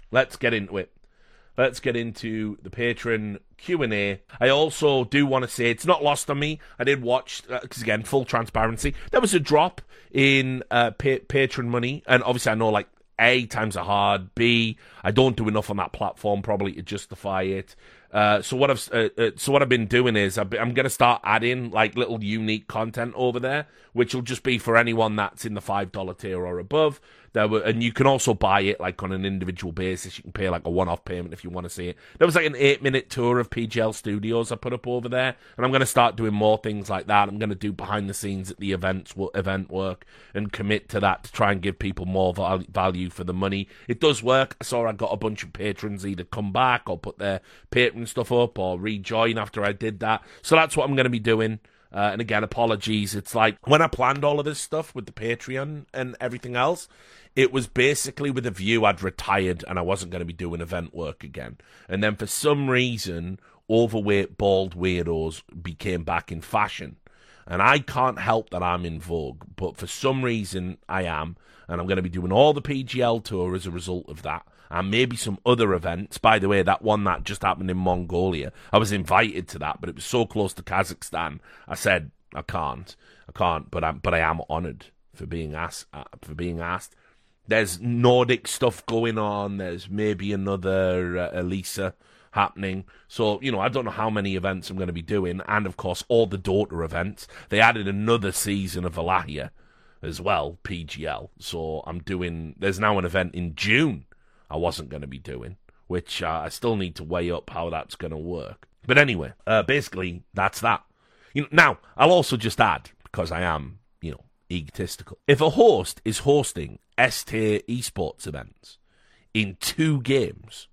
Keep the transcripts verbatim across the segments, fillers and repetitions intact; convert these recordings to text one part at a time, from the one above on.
let's get into it. Let's get into the patron Q and A. I also do want to say it's not lost on me. I did watch, because uh, again, full transparency, there was a drop in uh, pa- patron money. And obviously I know, like, A, times are hard. B, I don't do enough on that platform probably to justify it. Uh, so what I've uh, uh, so what I've been doing is I've been, I'm going to start adding like little unique content over there, which will just be for anyone that's in the five dollar tier or above. There were, and you can also buy it like on an individual basis. You can pay like a one-off payment if you want to see it. There was like an eight-minute tour of P G L Studios I put up over there, and I'm going to start doing more things like that. I'm going to do behind the scenes at the events, event work, and commit to that to try and give people more val- value for the money. It does work. I saw I got a bunch of patrons either come back or put their patron stuff up or rejoin after I did that. So that's what I'm going to be doing. Uh, and again, apologies. It's like when I planned all of this stuff with the Patreon and everything else, it was basically with a view I'd retired and I wasn't going to be doing event work again. And then for some reason, overweight, bald weirdos became back in fashion. And I can't help that I'm in vogue, but for some reason I am. And I'm going to be doing all the P G L tour as a result of that. And maybe some other events. By the way, that one that just happened in Mongolia, I was invited to that, but it was so close to Kazakhstan. I said I can't, I can't, but I'm, but I am honoured for being asked. Uh, for being asked. There's Nordic stuff going on. There's maybe another uh, Elisa happening. So you know, I don't know how many events I'm going to be doing, and of course all the Dota events. They added another season of Valahia as well, P G L. So I'm doing. There's now an event in June I wasn't going to be doing, which uh, I still need to weigh up how that's going to work. But anyway, uh, basically, that's that. You know, now, I'll also just add, because I am, you know, egotistical. If a host is hosting S-tier esports events in two games,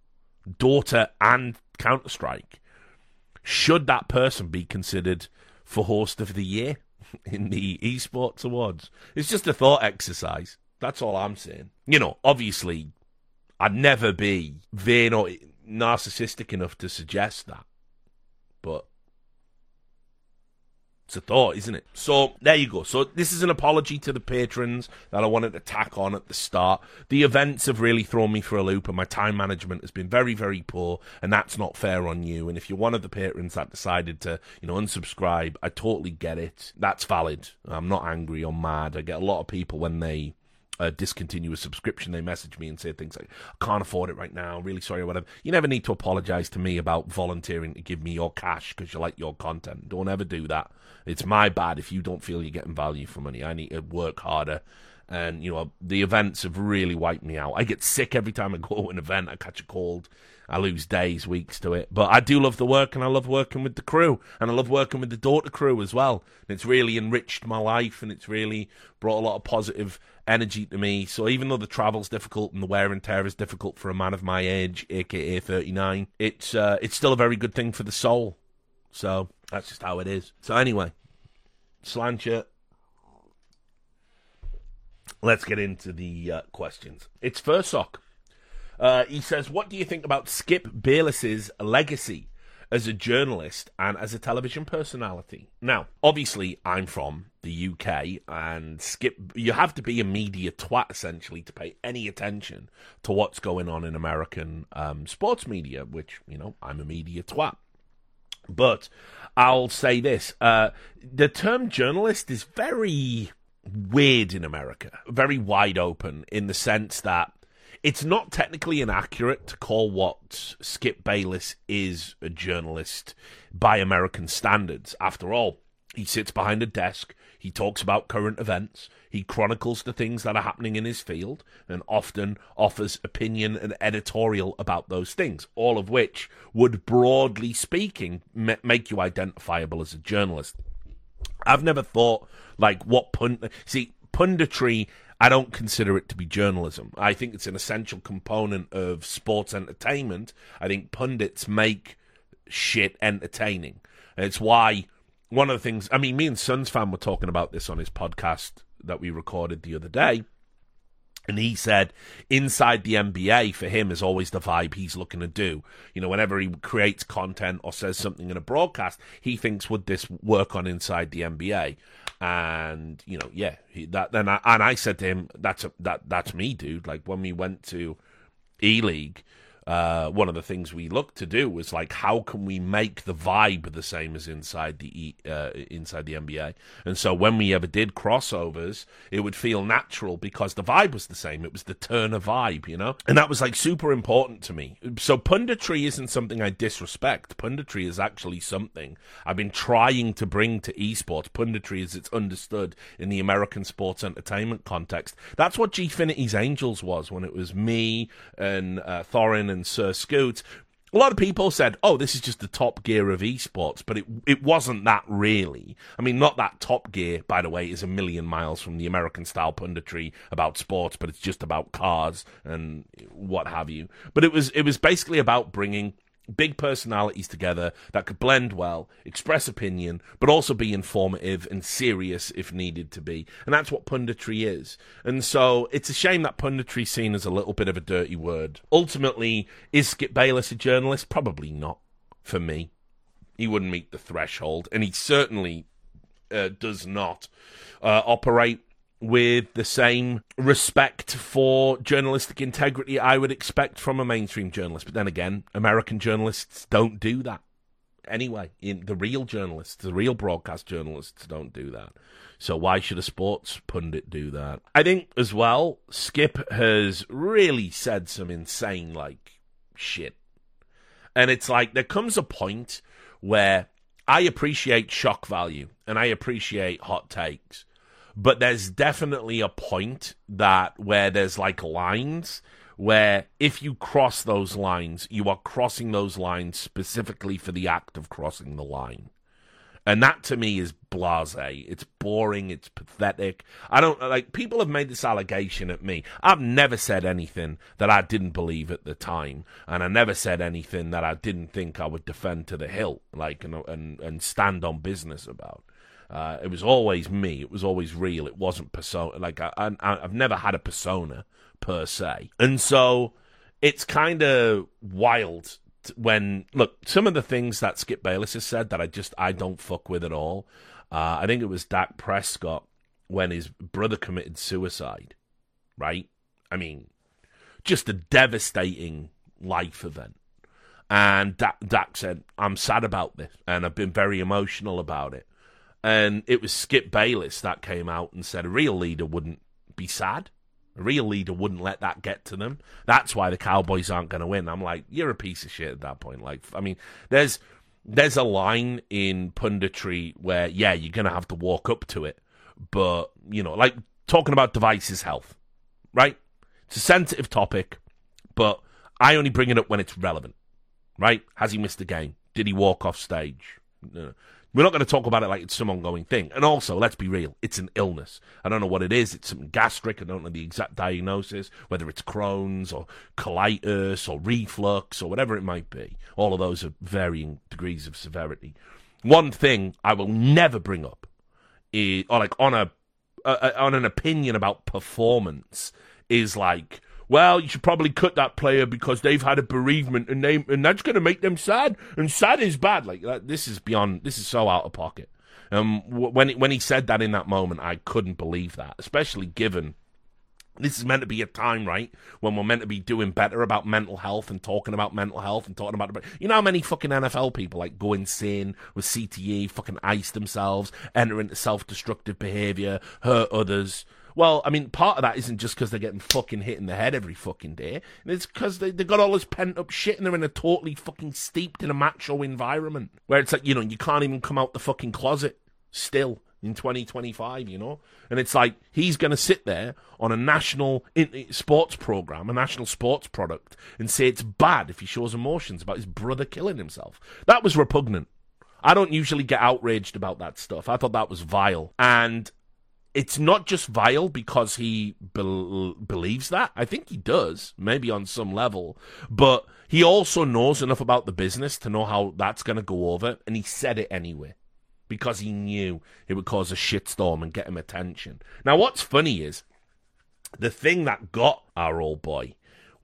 Dota and Counter-Strike, should that person be considered for host of the year in the esports awards? It's just a thought exercise. That's all I'm saying. You know, obviously, I'd never be vain or narcissistic enough to suggest that. But it's a thought, isn't it? So, there you go. So, this is an apology to the patrons that I wanted to tack on at the start. The events have really thrown me for a loop, and my time management has been very, very poor, and that's not fair on you. And if you're one of the patrons that decided to, you know, unsubscribe, I totally get it. That's valid. I'm not angry or mad. I get a lot of people when they Uh, discontinue a subscription, they message me and say things like, I can't afford it right now, really sorry or whatever. You never need to apologise to me about volunteering to give me your cash because you like your content. Don't ever do that. It's my bad if you don't feel you're getting value for money. I need to work harder. And, you know, the events have really wiped me out. I get sick every time I go to an event. I catch a cold. I lose days, weeks to it. But I do love the work, and I love working with the crew. And I love working with the Dota crew as well. And it's really enriched my life, and it's really brought a lot of positive energy to me. So even though the travel's difficult and the wear and tear is difficult for a man of my age, aka thirty-nine, it's uh, it's still a very good thing for the soul. So that's just how it is. So anyway, Slancher, let's get into the uh, questions. It's Fursock. Uh, he says, what do you think about Skip Bayless's legacy as a journalist and as a television personality? Now, obviously, I'm from the U K, and Skip, you have to be a media twat, essentially, to pay any attention to what's going on in American um, sports media, which, you know, I'm a media twat. But I'll say this, uh, the term journalist is very weird in America, very wide open, in the sense that it's not technically inaccurate to call what Skip Bayless is a journalist by American standards. After all, he sits behind a desk, he talks about current events, he chronicles the things that are happening in his field, and often offers opinion and editorial about those things, all of which would, broadly speaking, m- make you identifiable as a journalist. I've never thought, like, what pund... See, punditry, I don't consider it to be journalism. I think it's an essential component of sports entertainment. I think pundits make shit entertaining. And it's why one of the things... I mean, me and Suns Fan were talking about this on his podcast that we recorded the other day. And he said inside the N B A for him is always the vibe he's looking to do. You know, whenever he creates content or says something in a broadcast, he thinks, would this work on inside the N B A? And, you know, yeah, he, that then I, and I said to him, that's a, that that's me, dude. Like when we went to E-League, uh, one of the things we looked to do was like, how can we make the vibe the same as inside the e, uh, inside the N B A? And so when we ever did crossovers, it would feel natural because the vibe was the same. It was the Turner vibe, you know? And that was like super important to me. So punditry isn't something I disrespect. Punditry is actually something I've been trying to bring to esports. Punditry as it's understood in the American sports entertainment context. That's what Gfinity's Angels was when it was me and uh, Thorin and Sir Scoot. A lot of people said, oh, this is just the Top Gear of esports, but it it wasn't that really. I mean, not that Top Gear, by the way, is a million miles from the American-style punditry about sports, but it's just about cars and what have you. But it was it was basically about bringing big personalities together that could blend well, express opinion, but also be informative and serious if needed to be. And that's what punditry is. And so it's a shame that punditry is seen as a little bit of a dirty word. Ultimately, is Skip Bayless a journalist? Probably not, for me. He wouldn't meet the threshold, and he certainly uh, does not uh, operate with the same respect for journalistic integrity I would expect from a mainstream journalist. But then again, American journalists don't do that. Anyway, in the real journalists, the real broadcast journalists don't do that. So why should a sports pundit do that? I think, as well, Skip has really said some insane, like, shit. And it's like, there comes a point where I appreciate shock value, and I appreciate hot takes. But there's definitely a point that where there's like lines where if you cross those lines, you are crossing those lines specifically for the act of crossing the line. And that to me is blasé. It's boring. It's pathetic. I don't like people have made this allegation at me. I've never said anything that I didn't believe at the time. And I never said anything that I didn't think I would defend to the hilt, like, and, and, and stand on business about. Uh, it was always me. It was always real. It wasn't persona. Like I, I, I've never had a persona per se, and so it's kind of wild when look some of the things that Skip Bayless has said that I just I don't fuck with at all. Uh, I think it was Dak Prescott when his brother committed suicide. Right? I mean, just a devastating life event. And Dak, Dak said, "I'm sad about this, and I've been very emotional about it." And it was Skip Bayless that came out and said a real leader wouldn't be sad. A real leader wouldn't let that get to them. That's why the Cowboys aren't going to win. I'm like, you're a piece of shit at that point. Like, I mean, there's there's a line in punditry where, yeah, you're going to have to walk up to it. But, you know, like talking about Device's health, right? It's a sensitive topic, but I only bring it up when it's relevant, right? Has he missed a game? Did he walk off stage? No. We're not going to talk about it like it's some ongoing thing. And also, let's be real, it's an illness. I don't know what it is. It's something gastric. I don't know the exact diagnosis, whether it's Crohn's or colitis or reflux or whatever it might be. All of those are varying degrees of severity. One thing I will never bring up, is, or like on a uh, on an opinion about performance, is like, well, you should probably cut that player because they've had a bereavement and they and that's going to make them sad. And sad is bad. Like that, this is beyond. This is so out of pocket. Um, when when he said that in that moment, I couldn't believe that, especially given this is meant to be a time, right, when we're meant to be doing better about mental health and talking about mental health and talking about, you know how many fucking N F L people like go insane with C T E, fucking ice themselves, enter into self-destructive behavior, hurt others. Well, I mean, part of that isn't just because they're getting fucking hit in the head every fucking day. It's because they, they've got all this pent-up shit and they're in a totally fucking steeped in a macho environment where it's like, you know, you can't even come out the fucking closet still in twenty twenty-five, you know? And it's like, he's going to sit there on a national sports program, a national sports product, and say it's bad if he shows emotions about his brother killing himself. That was repugnant. I don't usually get outraged about that stuff. I thought that was vile. And it's not just vile because he be- believes that. I think he does, maybe on some level. But he also knows enough about the business to know how that's going to go over. And he said it anyway because he knew it would cause a shitstorm and get him attention. Now, what's funny is the thing that got our old boy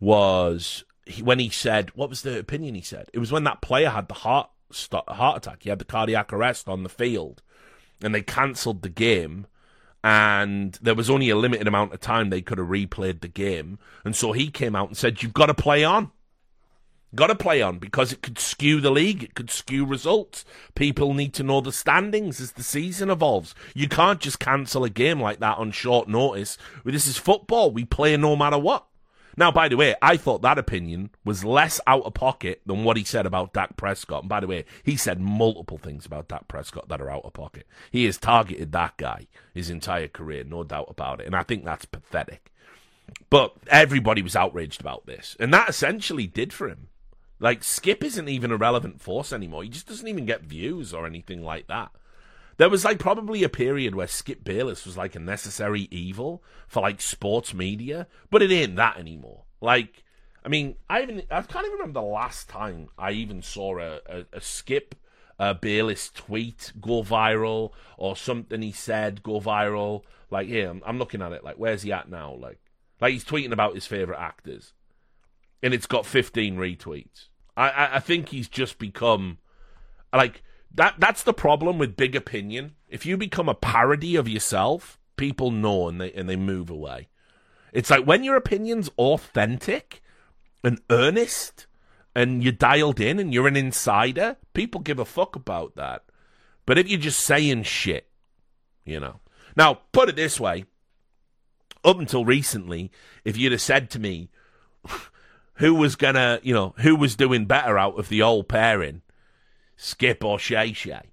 was he, when he said, what was the opinion he said? It was when that player had the heart, st- heart attack. He had the cardiac arrest on the field. And they cancelled the game. and there was only a limited amount of time they could have replayed the game. And so he came out and said, you've got to play on. Got to play on, because it could skew the league. It could skew results. People need to know the standings as the season evolves. You can't just cancel a game like that on short notice. This is football. We play no matter what. Now, by the way, I thought that opinion was less out of pocket than what he said about Dak Prescott. And by the way, he said multiple things about Dak Prescott that are out of pocket. He has targeted that guy his entire career, no doubt about it. And I think that's pathetic. But everybody was outraged about this. And that essentially did for him. Like, Skip isn't even a relevant force anymore. He just doesn't even get views or anything like that. There was, like, probably a period where Skip Bayless was, like, a necessary evil for, like, sports media, but it ain't that anymore. Like, I mean, I even I can't even remember the last time I even saw a, a, a Skip uh, Bayless tweet go viral, or something he said go viral. Like, here, I'm, I'm looking at it, like, where's he at now? Like, like he's tweeting about his favourite actors, and it's got fifteen retweets. I, I, I think he's just become, like... That that's the problem with big opinion. If you become a parody of yourself, people know and they and they move away. It's like when your opinion's authentic and earnest and you're dialed in and you're an insider, people give a fuck about that. But if you're just saying shit, you know. Now, put it this way. Up until recently, if you'd have said to me who was gonna, you know, who was doing better out of the old pairing, Skip or Shay Shay?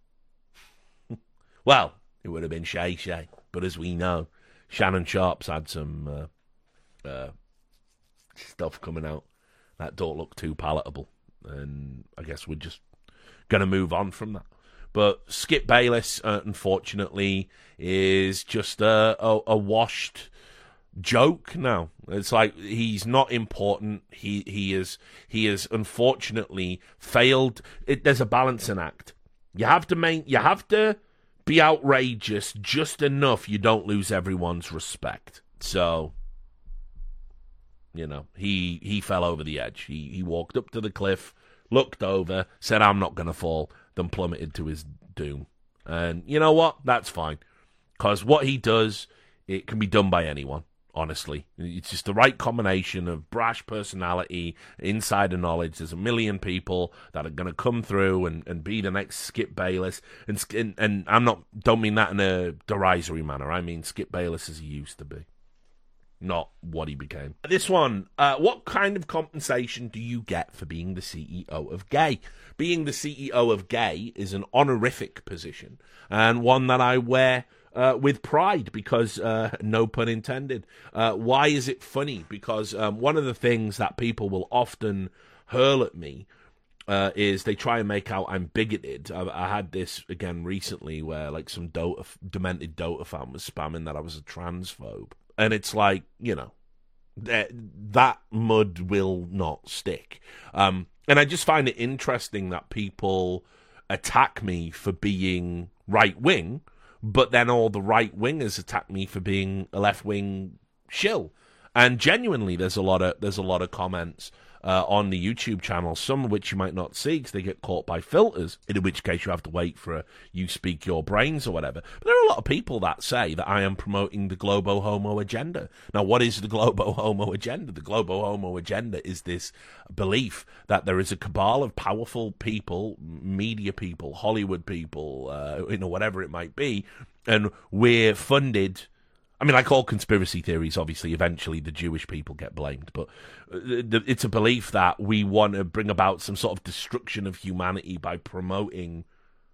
Well, it would have been Shay Shay. But as we know, Shannon Sharp's had some uh, uh, stuff coming out that don't look too palatable. And I guess we're just going to move on from that. But Skip Bayless, uh, unfortunately, is just a, a, a washed joke now. It's like he's not important. He he is he is unfortunately failed. It, there's a balancing act. You have to main, you have to be outrageous just enough you don't lose everyone's respect. So, you know, he he fell over the edge. He he walked up to the cliff, looked over, said, "I'm not going to fall," then plummeted to his doom. And you know what? That's fine, because what he does, it can be done by anyone. Honestly, it's just the right combination of brash personality, insider knowledge. There's a million people that are going to come through and, and be the next Skip Bayless. And, and and I'm not, don't mean that in a derisory manner. I mean Skip Bayless as he used to be, not what he became. This one, uh, what kind of compensation do you get for being the C E O of Gay? Being the C E O of Gay is an honorific position, and one that I wear Uh, with pride, because, uh, no pun intended. Uh, why is it funny? Because um, one of the things that people will often hurl at me uh, is they try and make out I'm bigoted. I, I had this again recently where like some Dota, demented Dota fan was spamming that I was a transphobe. And it's like, you know, that, that mud will not stick. Um, and I just find it interesting that people attack me for being right-wing, but then all the right-wingers attack me for being a left-wing shill. And genuinely, there's a lot of there's a lot of comments uh, on the YouTube channel, some of which you might not see because they get caught by filters, in which case you have to wait for a You Speak Your Brains or whatever. But there are a lot of people that say that I am promoting the Globo Homo agenda. Now, what is the Globo Homo agenda? The Globo Homo agenda is this belief that there is a cabal of powerful people, media people, Hollywood people, uh, you know, whatever it might be, and we're funded. I mean, like all conspiracy theories, obviously, eventually the Jewish people get blamed, but it's a belief that we want to bring about some sort of destruction of humanity by promoting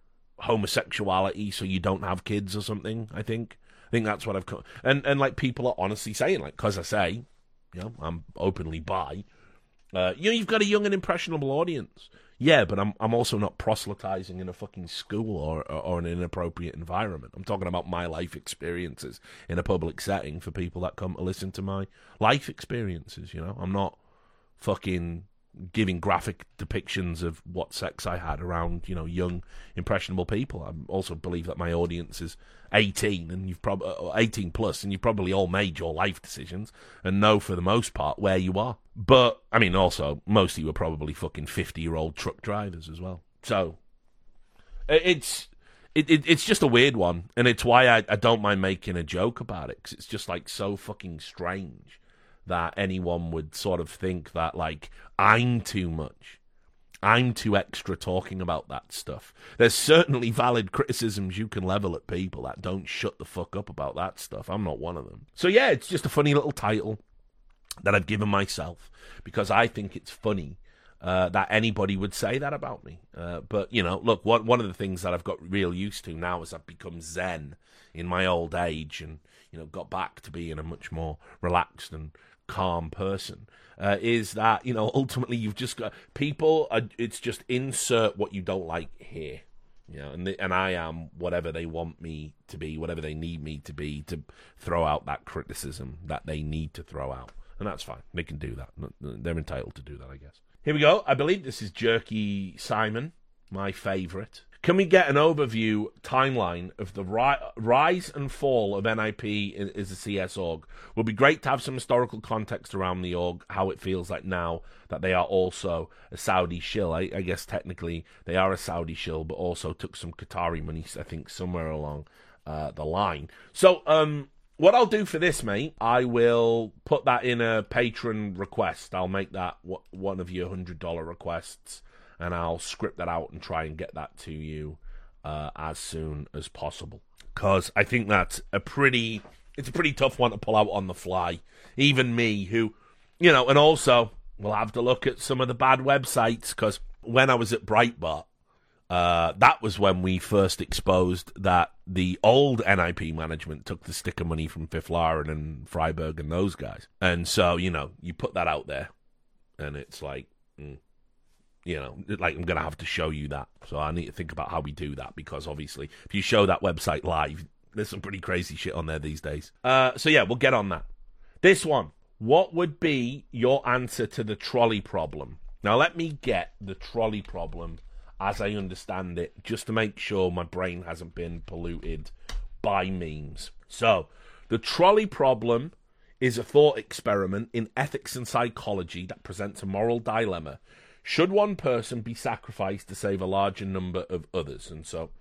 homosexuality so you don't have kids or something, I think. I think that's what I've... Co- and, and, like, people are honestly saying, like, because I say, you know, I'm openly bi, uh, you know, you've got a young and impressionable audience. Yeah, but I'm I'm also not proselytizing in a fucking school or, or or in an inappropriate environment. I'm talking about my life experiences in a public setting for people that come to listen to my life experiences, you know? I'm not fucking giving graphic depictions of what sex I had around, you know, young, impressionable people. I also believe that my audience is eighteen and you've probably eighteen plus, and you've probably all made your life decisions and know for the most part where you are. But I mean, also most of you are probably fucking fifty-year-old truck drivers as well. So it's it, it, it's just a weird one, and it's why I, I don't mind making a joke about it, because it's just, like, so fucking strange that anyone would sort of think that, like, I'm too much. I'm too extra talking about that stuff. There's certainly valid criticisms you can level at people that don't shut the fuck up about that stuff. I'm not one of them. So, yeah, it's just a funny little title that I've given myself because I think it's funny. Uh, that anybody would say that about me. Uh, but, you know, look, one, one of the things that I've got real used to now is I've become zen in my old age and, you know, got back to being a much more relaxed and calm person, uh, is that, you know, ultimately you've just got people, are, it's just insert what you don't like here. You know, and, the, and I am whatever they want me to be, whatever they need me to be to throw out that criticism that they need to throw out. And that's fine. They can do that. They're entitled to do that, I guess. Here we go. I believe this is Jerky Simon, my favourite. Can we get an overview timeline of the ri- rise and fall of N I P as a C S org? Would be great to have some historical context around the org, how it feels like now that they are also a Saudi shill. I, I guess technically they are a Saudi shill, but also took some Qatari money, I think, somewhere along uh, the line. So, um... what I'll do for this, mate, I will put that in a patron request. I'll make that one of your one hundred dollars requests, and I'll script that out and try and get that to you uh, as soon as possible. Because I think that's a pretty, it's a pretty tough one to pull out on the fly. Even me, who, you know, and also we'll have to look at some of the bad websites, because when I was at Breitbart, Uh, that was when we first exposed that the old N I P management took the sticker money from Fifth Lauren and Freiburg and those guys. And so, you know, you put that out there, and it's like, mm, you know, like I'm going to have to show you that. So I need to think about how we do that, because obviously if you show that website live, there's some pretty crazy shit on there these days. Uh, so yeah, we'll get on that. This one, what would be your answer to the trolley problem? Now let me get the trolley problem as I understand it, just to make sure my brain hasn't been polluted by memes. So, the trolley problem is a thought experiment in ethics and psychology that presents a moral dilemma. Should one person be sacrificed to save a larger number of others? And so,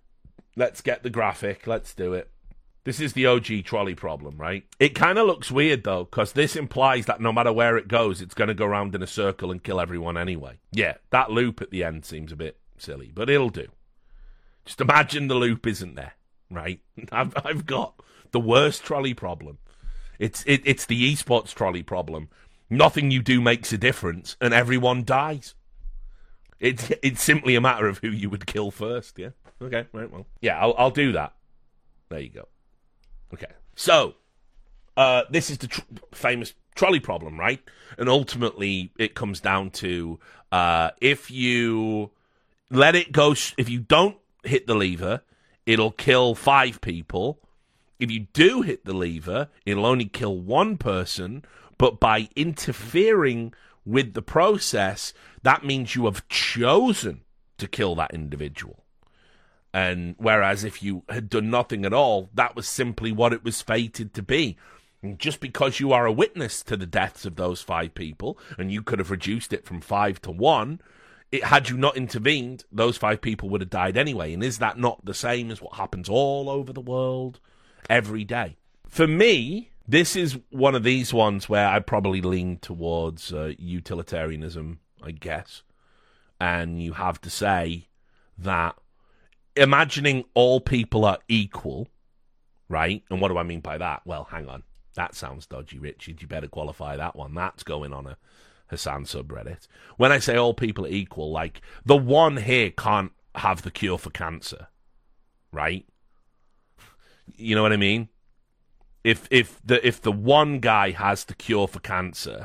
let's get the graphic, let's do it. This is the O G trolley problem, right? It kind of looks weird, though, because this implies that no matter where it goes, it's going to go around in a circle and kill everyone anyway. Yeah, that loop at the end seems a bit silly, but it'll do. Just imagine the loop isn't there, right? I've, I've got the worst trolley problem. It's it, it's the esports trolley problem. Nothing you do makes a difference, and everyone dies. It's, it's simply a matter of who you would kill first, yeah? Okay, right, well. Yeah, I'll, I'll do that. There you go. Okay, so uh, this is the tr- famous trolley problem, right? And ultimately, it comes down to uh, if you let it go, sh- if you don't hit the lever, it'll kill five people. If you do hit the lever, it'll only kill one person. But by interfering with the process, that means you have chosen to kill that individual. And whereas if you had done nothing at all, that was simply what it was fated to be. And just because you are a witness to the deaths of those five people, and you could have reduced it from five to one, it, had you not intervened, those five people would have died anyway. And is that not the same as what happens all over the world every day? For me, this is one of these ones where I probably lean towards uh, utilitarianism, I guess. And you have to say that imagining all people are equal, right? And what do I mean by that? Well, hang on. That sounds dodgy, Richard. You better qualify that one. That's going on a Hassan subreddit. When I say all people are equal, like, the one here can't have the cure for cancer, right? You know what I mean? If if the if the one guy has the cure for cancer,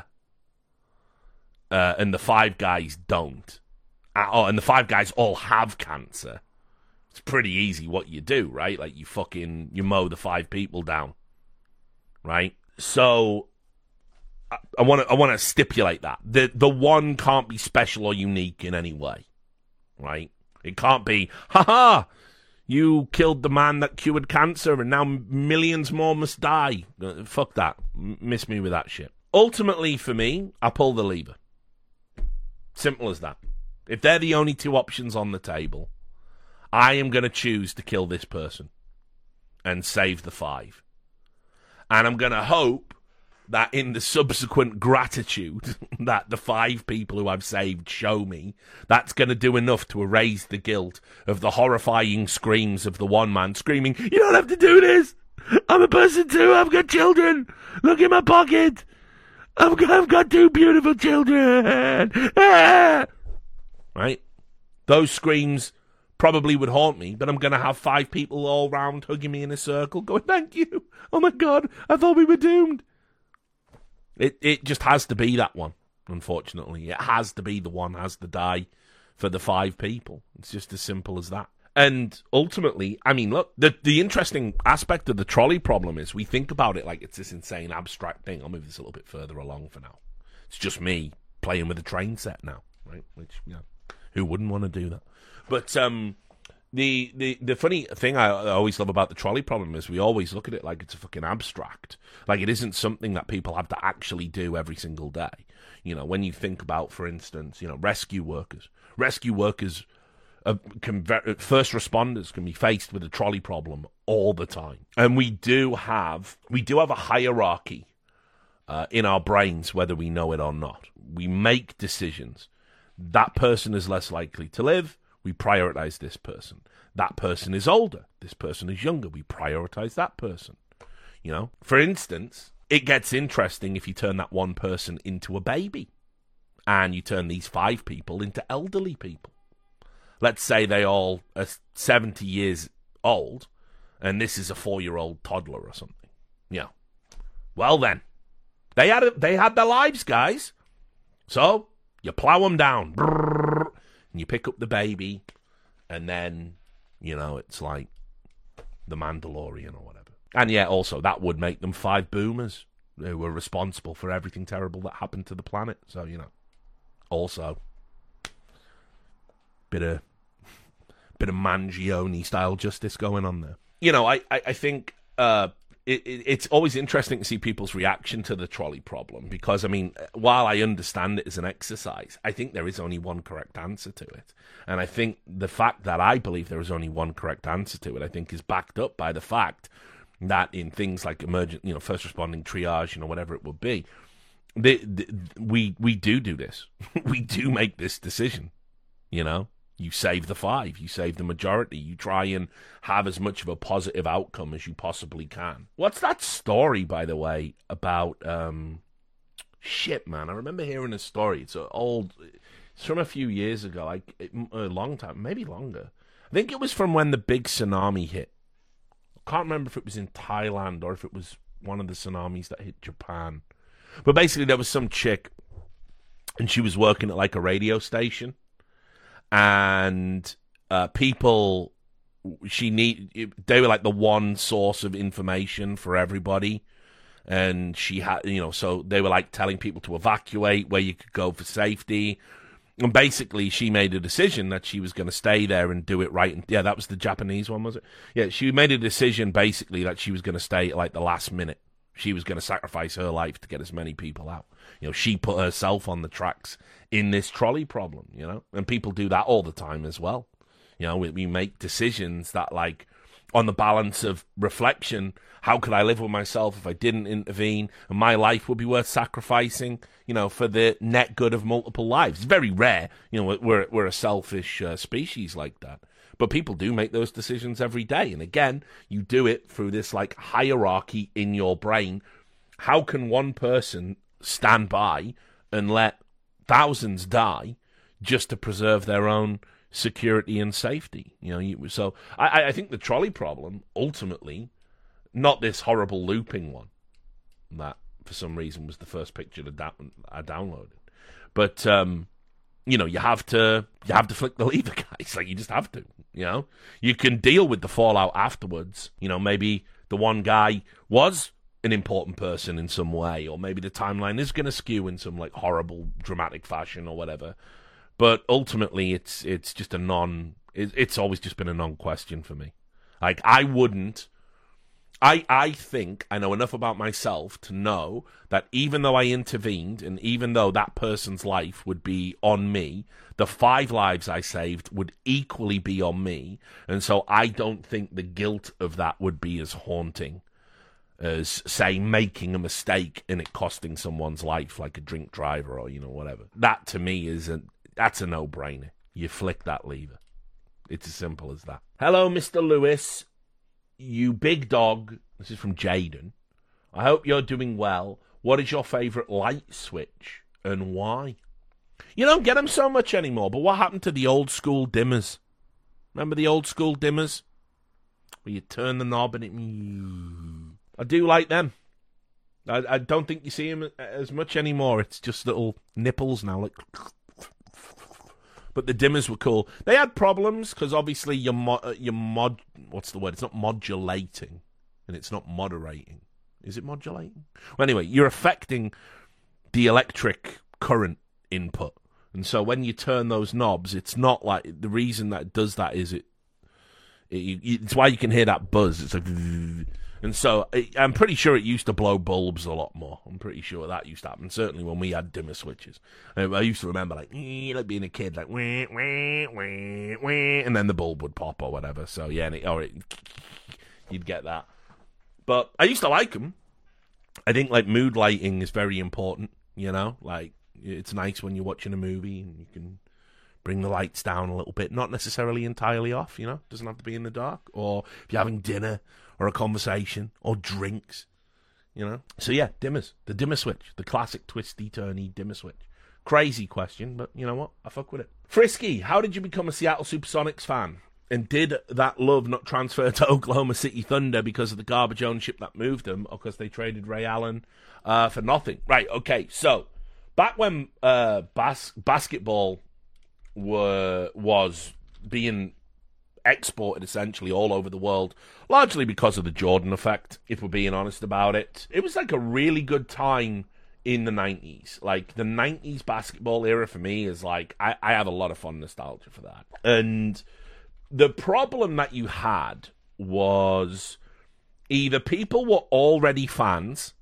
uh, and the five guys don't, uh, oh, and the five guys all have cancer, it's pretty easy what you do, right? Like, you fucking, you mow the five people down, right? So, I want to I want to stipulate that. The, the one can't be special or unique in any way, right? It can't be, haha, you killed the man that cured cancer and now millions more must die. Uh, fuck that. M- miss me with that shit. Ultimately, for me, I pull the lever. Simple as that. If they're the only two options on the table, I am going to choose to kill this person and save the five. And I'm going to hope that in the subsequent gratitude that the five people who I've saved show me, that's going to do enough to erase the guilt of the horrifying screams of the one man screaming, "You don't have to do this! I'm a person too, I've got children! Look in my pocket! I've got, I've got two beautiful children!" Ah! Right? Those screams probably would haunt me, but I'm going to have five people all round hugging me in a circle going, "Thank you! Oh my God, I thought we were doomed!" It it just has to be that one, unfortunately. It has to be the one has to die for the five people. It's just as simple as that. And ultimately, I mean, look, the the interesting aspect of the trolley problem is we think about it like it's this insane abstract thing. I'll move this a little bit further along for now. It's just me playing with a train set now, right? Which, you know, who wouldn't want to do that? But um, the, the the funny thing I, I always love about the trolley problem is we always look at it like it's a fucking abstract. Like it isn't something that people have to actually do every single day. You know, when you think about, for instance, you know, rescue workers. Rescue workers, uh, can ver- first responders can be faced with a trolley problem all the time. And we do have, we do have a hierarchy uh, in our brains, whether we know it or not. We make decisions. That person is less likely to live. We prioritize this person. That person is older. This person is younger. We prioritize that person. You know, for instance, it gets interesting if you turn that one person into a baby and you turn these five people into elderly people. Let's say they all are seventy years old and this is a four-year-old toddler or something. Yeah. Well then, they had a, they had their lives, guys. So you plow them down. Brrr, and you pick up the baby, and then, you know, it's like the Mandalorian or whatever. And yeah, also, that would make them five boomers who were responsible for everything terrible that happened to the planet. So, you know, also, bit of, bit of Mangione-style justice going on there. You know, I, I, I think uh, it, it, it's always interesting to see people's reaction to the trolley problem because, I mean, while I understand it as an exercise, I think there is only one correct answer to it. And I think the fact that I believe there is only one correct answer to it, I think is backed up by the fact that in things like emergent, you know, first responding triage, you know, whatever it would be, they, they, we we do do this. We do make this decision, you know. You save the five. You save the majority. You try and have as much of a positive outcome as you possibly can. What's that story, by the way, about... Um, shit, man. I remember hearing a story. It's an old... It's from a few years ago. Like a long time. Maybe longer. I think it was from when the big tsunami hit. I can't remember if it was in Thailand or if it was one of the tsunamis that hit Japan. But basically, there was some chick, and she was working at like a radio station. And uh, people, she need they were like the one source of information for everybody, and she had, you know, so they were like telling people to evacuate, where you could go for safety, and basically she made a decision that she was going to stay there and do it right. And yeah, that was the Japanese one, was it? Yeah, she made a decision basically that she was going to stay at like the last minute. She was going to sacrifice her life to get as many people out. You know, she put herself on the tracks in this trolley problem, you know? And people do that all the time as well. You know, we, we make decisions that, like, on the balance of reflection, how could I live with myself if I didn't intervene? And my life would be worth sacrificing, you know, for the net good of multiple lives. It's very rare. You know, we're, we're a selfish uh, species like that. But people do make those decisions every day. And again, you do it through this, like, hierarchy in your brain. How can one person stand by and let thousands die just to preserve their own security and safety? You know, you, so I, I think the trolley problem, ultimately, not this horrible looping one, that for some reason was the first picture that da- I downloaded. But, um, you know, you have to you have to flick the lever, guys. Like, you just have to. You know, you can deal with the fallout afterwards. You know, maybe the one guy was an important person in some way, or maybe the timeline is going to skew in some like horrible dramatic fashion or whatever. But ultimately, it's it's just a non. It, it's always just been a non-question for me. Like, I wouldn't, I, I think I know enough about myself to know that even though I intervened and even though that person's life would be on me, the five lives I saved would equally be on me. And so I don't think the guilt of that would be as haunting as, say, making a mistake and it costing someone's life, like a drink driver or, you know, whatever. That, to me, is a, that's a no-brainer. You flick that lever. It's as simple as that. Hello, Mister Lewis. You big dog. This is from Jaden. I hope you're doing well. What is your favourite light switch and why? You don't get them so much anymore, but what happened to the old school dimmers? Remember the old school dimmers? Where you turn the knob and it... I do like them. I, I don't think you see them as much anymore. It's just little nipples now, like... But the dimmers were cool. They had problems because obviously you're, mo- you're mod... What's the word? It's not modulating. And it's not moderating. Is it modulating? Well, anyway, you're affecting the electric current input. And so when you turn those knobs, it's not like... The reason that it does that is it... it it's why you can hear that buzz. It's like... And so it, I'm pretty sure it used to blow bulbs a lot more. I'm pretty sure that used to happen. Certainly when we had dimmer switches. I, I used to remember like, like being a kid, like, wah, wah, wah, wah, and then the bulb would pop or whatever. So yeah, and it, or it, you'd get that. But I used to like them. I think like mood lighting is very important. You know, like it's nice when you're watching a movie and you can bring the lights down a little bit, not necessarily entirely off. You know, it doesn't have to be in the dark. Or if you're having dinner. Or a conversation, or drinks, you know? So yeah, dimmers. The dimmer switch. The classic twisty-turny dimmer switch. Crazy question, but you know what? I fuck with it. Frisky, how did you become a Seattle Supersonics fan? And did that love not transfer to Oklahoma City Thunder because of the garbage ownership that moved them, or because they traded Ray Allen uh, for nothing? Right, okay, so, back when uh, bas- basketball were was being... exported essentially all over the world, largely because of the Jordan effect, if we're being honest about it. It was like a really good time in the nineties. Like, the nineties basketball era for me is like, I, I have a lot of fun nostalgia for that. And the problem that you had was either people were already fans,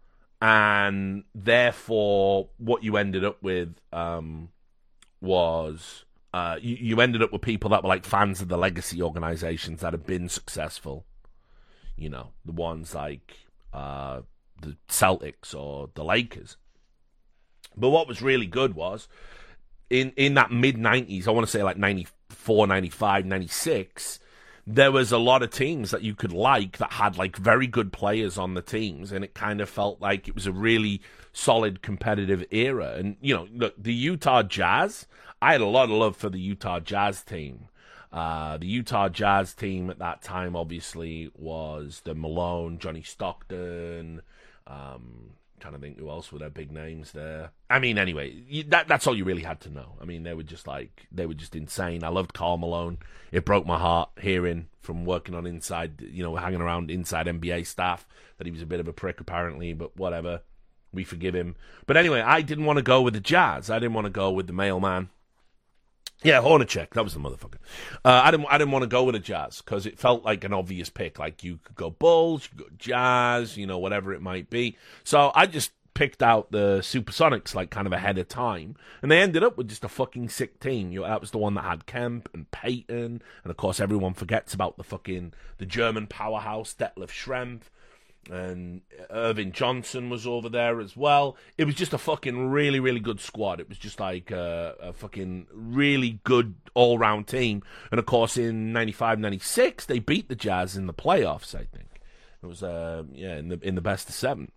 and therefore what you ended up with um, was... Uh, you, you ended up with people that were like fans of the legacy organizations that have been successful. You know, the ones like uh, the Celtics or the Lakers. But what was really good was, in, in that mid-nineties, I want to say like ninety-four, ninety-five, ninety-six, there was a lot of teams that you could like that had like very good players on the teams, and it kind of felt like it was a really solid competitive era. And, you know, look, the Utah Jazz... I had a lot of love for the Utah Jazz team. Uh, the Utah Jazz team at that time, obviously, was the Malone, Johnny Stockton. Um, trying to think who else were their big names there. I mean, anyway, you, that that's all you really had to know. I mean, they were just like, they were just insane. I loved Karl Malone. It broke my heart hearing from working on inside, you know, hanging around inside N B A staff that he was a bit of a prick, apparently, but whatever. We forgive him. But anyway, I didn't want to go with the Jazz. I didn't want to go with the mailman. Yeah, Hornacek, that was the motherfucker. Uh, I didn't, I didn't want to go with the Jazz because it felt like an obvious pick. Like you could go Bulls, you could go Jazz, you know, whatever it might be. So I just picked out the Supersonics like kind of ahead of time, and they ended up with just a fucking sick team. You know, that was the one that had Kemp and Payton, and of course everyone forgets about the fucking the German powerhouse Detlef Schrempf. And Irving Johnson was over there as well. It was just a fucking really, really good squad. It was just like a, a fucking really good all-round team. And, of course, in ninety-five ninety-six, they beat the Jazz in the playoffs, I think. It was, uh, yeah, in the in the best of seven.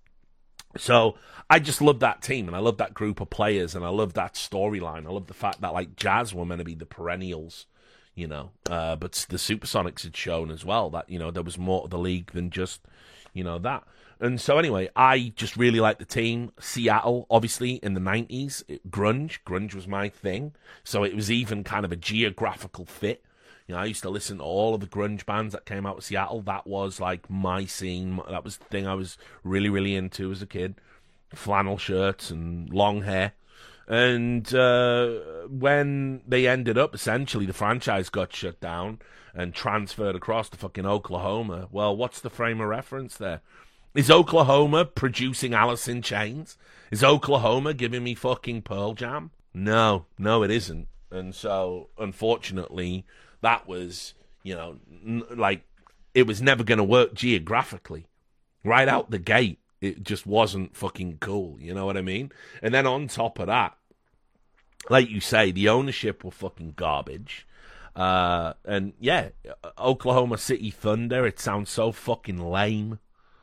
So I just loved that team, and I loved that group of players, and I loved that storyline. I loved the fact that, like, Jazz were meant to be the perennials, you know. Uh, but the Supersonics had shown as well that, you know, there was more to the league than just... You know, that. And so anyway, I just really liked the team. Seattle, obviously, in the nineties, it, grunge. Grunge was my thing. So it was even kind of a geographical fit. You know, I used to listen to all of the grunge bands that came out of Seattle. That was like my scene. That was the thing I was really, really into as a kid. Flannel shirts and long hair. And uh, when they ended up, essentially, the franchise got shut down. and transferred across to fucking Oklahoma. Well, what's the frame of reference there? Is Oklahoma producing Alice in Chains? Is Oklahoma giving me fucking Pearl Jam? No, no, it isn't. And so, unfortunately, that was, you know, n- like, it was never going to work geographically. Right out the gate, it just wasn't fucking cool, you know what I mean? And then on top of that, like you say, the ownership were fucking garbage. Uh, and yeah, Oklahoma City Thunder, it sounds so fucking lame.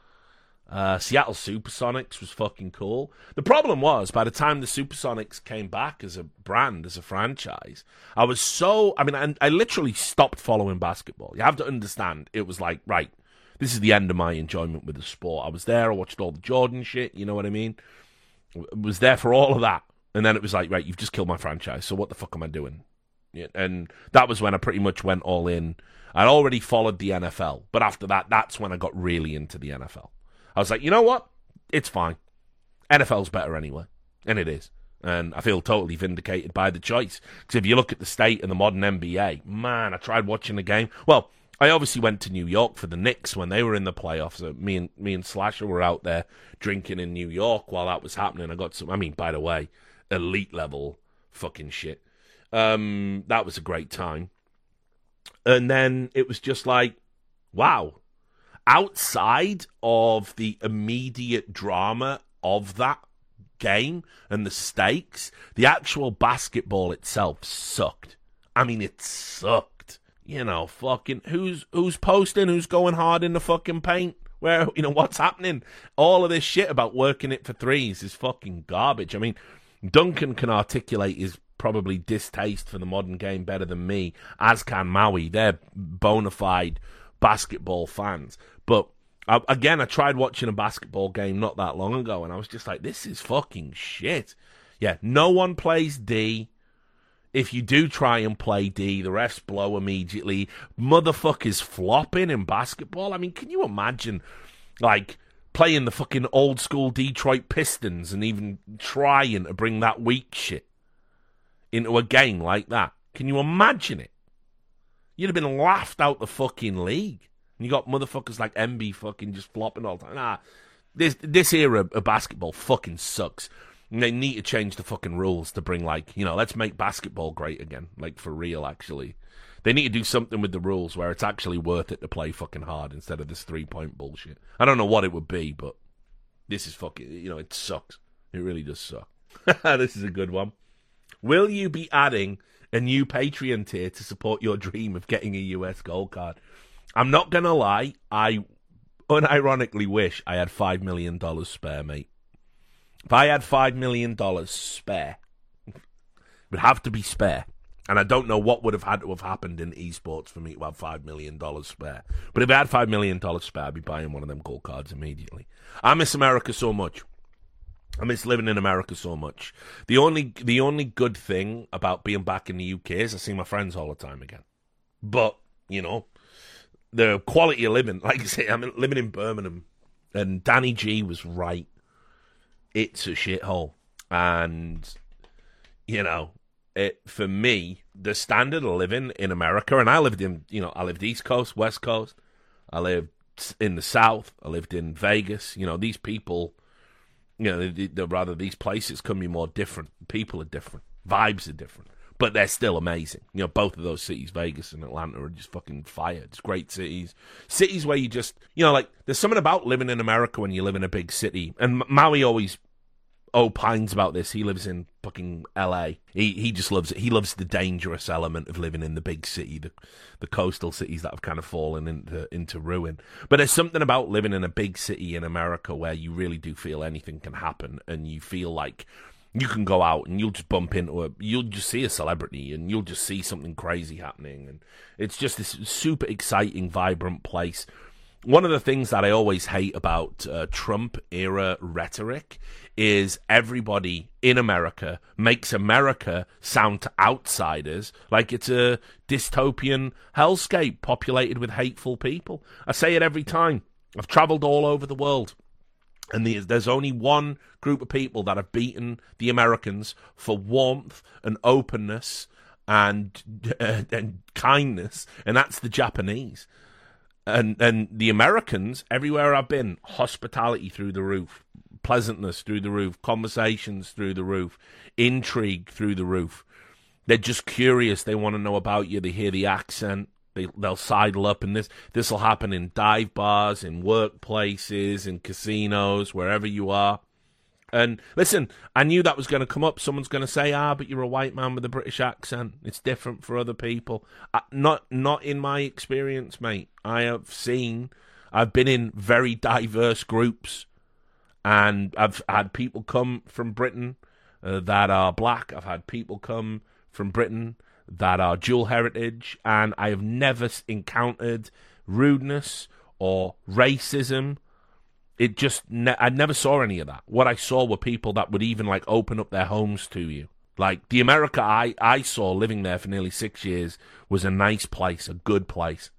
Uh, Seattle Supersonics was fucking cool. The problem was, by the time the Supersonics came back as a brand, as a franchise, I was so, I mean, I, I literally stopped following basketball. You have to understand, it was like, right, this is the end of my enjoyment with the sport. I was there, I watched all the Jordan shit, you know what I mean? I was there for all of that. And then it was like, right, you've just killed my franchise, so what the fuck am I doing? Yeah, and that was when I pretty much went all in. I'd already followed the N F L, but after that, that's when I got really into the N F L. I was like, you know what? It's fine. N F L's better anyway. And it is. And I feel totally vindicated by the choice. Because if you look at the state and the modern N B A, man, I tried watching the game. Well, I obviously went to New York for the Knicks when they were in the playoffs. So me and me and Slasher were out there drinking in New York while that was happening. I got some, I mean, by the way, elite level fucking shit. Um, that was a great time. And then it was just like, wow. Outside of the immediate drama of that game and the stakes, the actual basketball itself sucked. I mean, it sucked. You know, fucking, who's who's posting, who's going hard in the fucking paint? Where, you know, what's happening? All of this shit about working it for threes is fucking garbage. I mean, Duncan can articulate his probably distaste for the modern game better than me, as can Maui. They're bona fide basketball fans. But I, again, I tried watching a basketball game not that long ago, and I was just like, this is fucking shit. Yeah, no one plays D. If you do try and play D, the refs blow immediately. Motherfuckers flopping in basketball. I mean, can you imagine, like, playing the fucking old school Detroit Pistons and even trying to bring that weak shit into a game like that? Can you imagine it? You'd have been laughed out the fucking league. And you got motherfuckers like M B fucking just flopping all the time. Nah, this this era of basketball fucking sucks. And they need to change the fucking rules to bring, like, you know, let's make basketball great again. Like, for real, actually. They need to do something with the rules where it's actually worth it to play fucking hard instead of this three-point bullshit. I don't know what it would be, but this is fucking, you know, it sucks. It really does suck. This is a good one. Will you be adding a new Patreon tier to support your dream of getting a U S gold card? I'm not going to lie, I unironically wish I had five million dollars spare, mate. If I had five million dollars spare, it would have to be spare. And I don't know what would have had to have happened in esports for me to have five million dollars spare. But if I had five million dollars spare, I'd be buying one of them gold cards immediately. I miss America so much. I miss living in America so much. The only the only good thing about being back in the U K is I see my friends all the time again. But, you know, the quality of living, like I say, I'm living in Birmingham, and Danny G was right. It's a shithole. And, you know, it for me, the standard of living in America, and I lived in, you know, I lived East Coast, West Coast, I lived in the South, I lived in Vegas. You know, these people, you know, they, they, rather these places can be more different. People are different. Vibes are different. But they're still amazing. You know, both of those cities, Vegas and Atlanta, are just fucking fire. It's great cities. Cities where you just, you know, like, there's something about living in America when you live in a big city. And Maui always opines about this. He lives in fucking L A. He he just loves it. He loves the dangerous element of living in the big city, the the coastal cities that have kind of fallen into into ruin. But there's something about living in a big city in America where you really do feel anything can happen, and you feel like you can go out and you'll just bump into a, you'll just see a celebrity and you'll just see something crazy happening. And it's just this super exciting, vibrant place. One of the things that I always hate about uh, Trump-era rhetoric is everybody in America makes America sound to outsiders like it's a dystopian hellscape populated with hateful people. I say it every time. I've traveled all over the world, and there's only one group of people that have beaten the Americans for warmth and openness and uh, and kindness, and that's the Japanese. And and the Americans, everywhere I've been, hospitality through the roof, pleasantness through the roof, conversations through the roof, intrigue through the roof. They're just curious. They want to know about you. They hear the accent. They, they'll sidle up, and this this will happen in dive bars, in workplaces, in casinos, wherever you are. And listen, I knew that was going to come up. Someone's going to say, ah, but you're a white man with a British accent. It's different for other people. Uh, not not in my experience, mate. I have seen, I've been in very diverse groups, and I've had people come from Britain uh, that are black. I've had people come from Britain that are dual heritage, and I have never encountered rudeness or racism. It just, ne- I never saw any of that. What I saw were people that would even, like, open up their homes to you. Like, the America I, I saw living there for nearly six years was a nice place, a good place.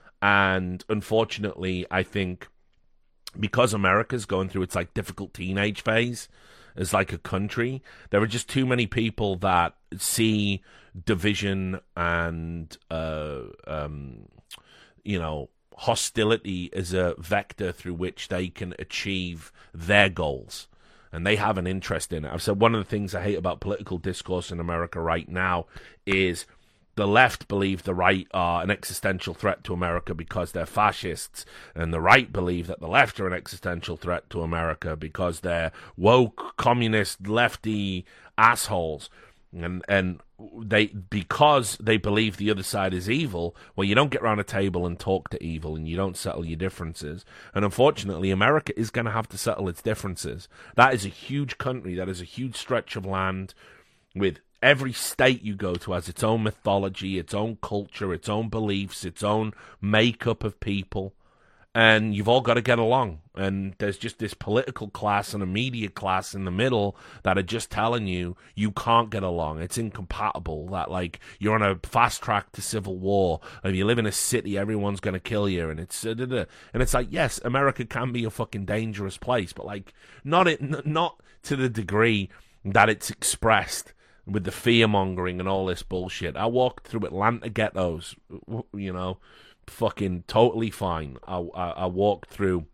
And unfortunately, I think because America's going through its, like, difficult teenage phase as, like, a country, there are just too many people that see division and, uh, um, you know, hostility as a vector through which they can achieve their goals, and they have an interest in it. I've said one of the things I hate about political discourse in America right now is the left believe the right are an existential threat to America because they're fascists, and the right believe that the left are an existential threat to America because they're woke, communist, lefty assholes. And and they because they believe the other side is evil, well, you don't get around a table and talk to evil, and you don't settle your differences. And unfortunately, America is going to have to settle its differences. That is a huge country. That is a huge stretch of land with every state you go to has its own mythology, its own culture, its own beliefs, its own makeup of people. And you've all got to get along. And there's just this political class and a media class in the middle that are just telling you you can't get along. It's incompatible. That, like, you're on a fast track to civil war. If you live in a city, everyone's going to kill you. And it's uh, and it's like, yes, America can be a fucking dangerous place, but, like, not it, not to the degree that it's expressed with the fear-mongering and all this bullshit. I walked through Atlanta ghettos, you know, fucking totally fine. I, I, I walked through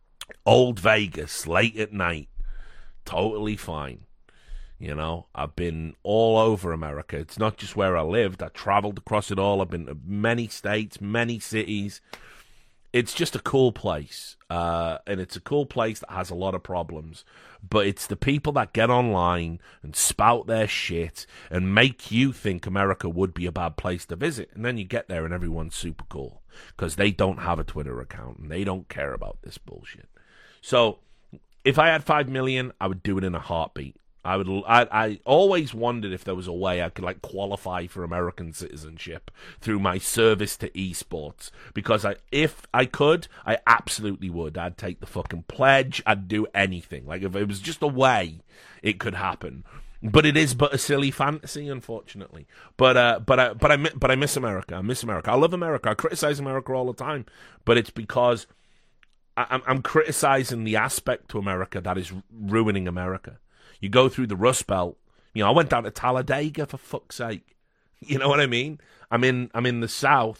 Old Vegas late at night, totally fine. You know, I've been all over America. It's not just where I lived. I traveled across it all. I've been to many states, many cities. It's just a cool place. Uh, and it's a cool place that has a lot of problems. But it's the people that get online and spout their shit and make you think America would be a bad place to visit. And then you get there and everyone's super cool because they don't have a Twitter account and they don't care about this bullshit. So if I had five million, I would do it in a heartbeat. I would. I, I always wondered if there was a way I could, like, qualify for American citizenship through my service to esports. Because I, if I could, I absolutely would. I'd take the fucking pledge. I'd do anything. Like, if it was just a way, it could happen. But it is but a silly fantasy, unfortunately. But uh, but I, but I, but I miss America. I miss America. I love America. I criticize America all the time. But it's because I, I'm, I'm criticizing the aspect to America that is ruining America. You go through the Rust Belt. You know, I went down to Talladega, for fuck's sake. You know what I mean? I'm in I'm in the South,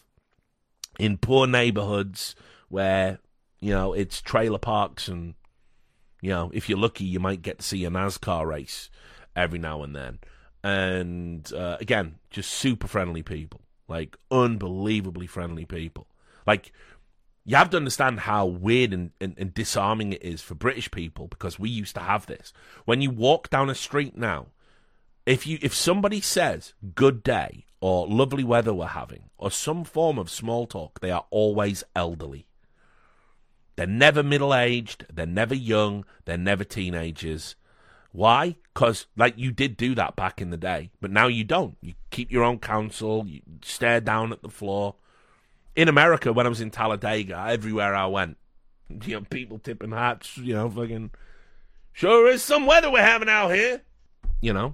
in poor neighborhoods where, you know, it's trailer parks and, you know, if you're lucky, you might get to see a NASCAR race every now and then. And, uh, again, just super friendly people. Like, unbelievably friendly people. Like, you have to understand how weird and, and, and disarming it is for British people, because we used to have this. When you walk down a street now, if you if somebody says good day or lovely weather we're having or some form of small talk, they are always elderly. They're never middle-aged, they're never young, they're never teenagers. Why? Because, like, you did do that back in the day, but now you don't. You keep your own counsel, you stare down at the floor. In America, when I was in Talladega, everywhere I went, you know, people tipping hats, you know, fucking, sure is some weather we're having out here. You know,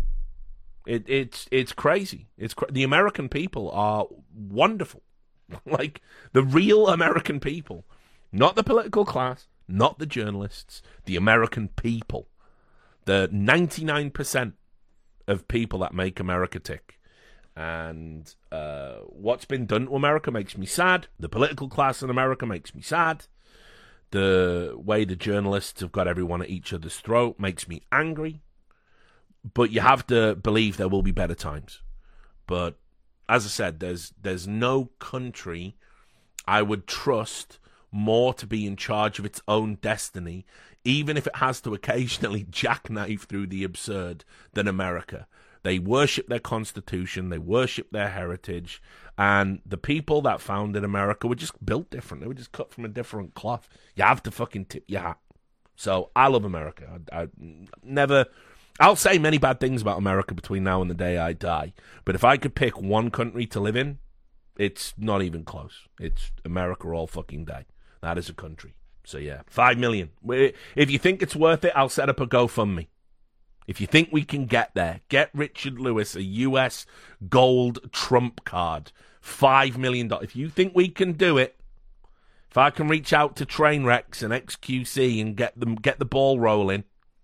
it, it's it's crazy. It's cra- the American people are wonderful. Like, the real American people, not the political class, not the journalists, the American people, the ninety-nine percent of people that make America tick. And uh, what's been done to America makes me sad. The political class in America makes me sad. The way the journalists have got everyone at each other's throat makes me angry. But you have to believe there will be better times. But as I said, there's there's no country I would trust more to be in charge of its own destiny, even if it has to occasionally jackknife through the absurd, than America. They worship their Constitution, they worship their heritage, and the people that founded America were just built different. They were just cut from a different cloth. You have to fucking tip your hat. So I love America. I, I never... I'll say many bad things about America between now and the day I die, but if I could pick one country to live in, it's not even close. It's America all fucking day. That is a country. So yeah, five million. If you think it's worth it, I'll set up a GoFundMe. If you think we can get there, get Richard Lewis a U S gold trump card. Five million dollars. If you think we can do it, if I can reach out to Trainwrecks and X Q C and get them get the ball rolling,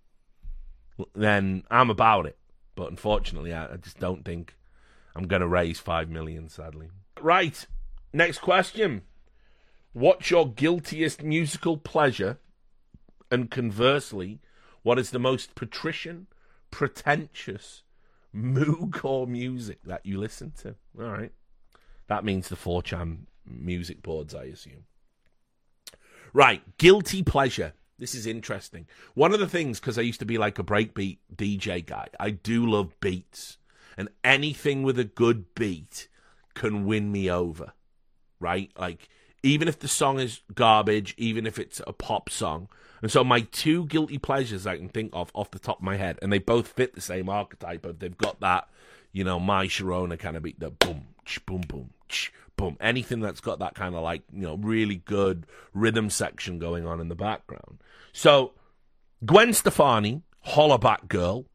then I'm about it. But unfortunately, I, I just don't think I'm going to raise five million, sadly. Right, next question. What's your guiltiest musical pleasure? And conversely, what is the most patrician, pretentious, moogcore music that you listen to? All right. That means the four chan music boards, I assume. Right, guilty pleasure. This is interesting. One of the things, because I used to be like a breakbeat D J guy, I do love beats. And anything with a good beat can win me over, right? Like, even if the song is garbage, even if it's a pop song. And so my two guilty pleasures I can think of off the top of my head, and they both fit the same archetype of they've got that, you know, My Sharona kind of beat, the boom, ch, boom, boom, ch, boom. Anything that's got that kind of like, you know, really good rhythm section going on in the background. So, Gwen Stefani, Hollaback Girl,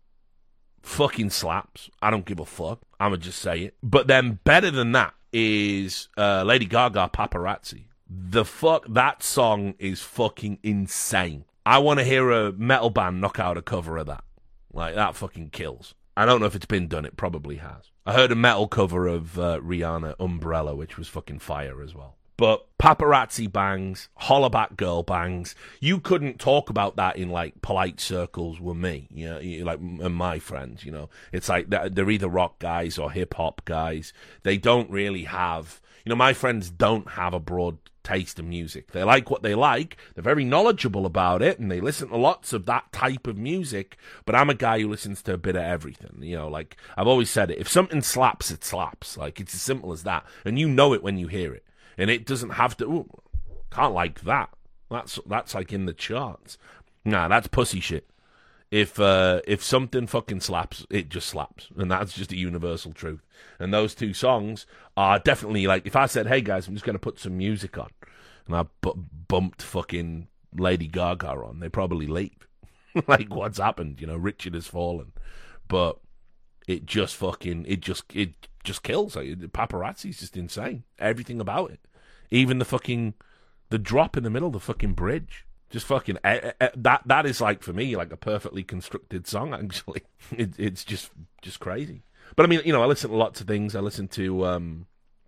fucking slaps. I don't give a fuck. I'ma just say it. But then better than that is uh, Lady Gaga, Paparazzi. The fuck, that song is fucking insane. I want to hear a metal band knock out a cover of that. Like, that fucking kills. I don't know if it's been done. It probably has. I heard a metal cover of uh, Rihanna, Umbrella, which was fucking fire as well. But Paparazzi bangs, Hollaback Girl bangs. You couldn't talk about that in, like, polite circles with me, you know, like, and my friends, you know. It's like they're either rock guys or hip-hop guys. They don't really have, you know, my friends don't have a broad taste in music. They like what they like. They're very knowledgeable about it, and they listen to lots of that type of music. But I'm a guy who listens to a bit of everything. You know, like, I've always said it. If something slaps, it slaps. Like, it's as simple as that. And you know it when you hear it. And it doesn't have to, ooh, can't like that. That's that's like in the charts. Nah, that's pussy shit. If uh, if something fucking slaps, it just slaps. And that's just a universal truth. And those two songs are definitely like, if I said, hey guys, I'm just going to put some music on, and I bu- bumped fucking Lady Gaga on, they probably leave. Like, what's happened? You know, Richard has fallen. But it just fucking, it just, it just kills. Like, Paparazzi's just insane. Everything about it. Even the fucking, the drop in the middle of the fucking bridge. Just fucking, uh, uh, that that is like, for me, like a perfectly constructed song, actually. It, it's just just crazy. But I mean, you know, I listen to lots of things. I listen to, um,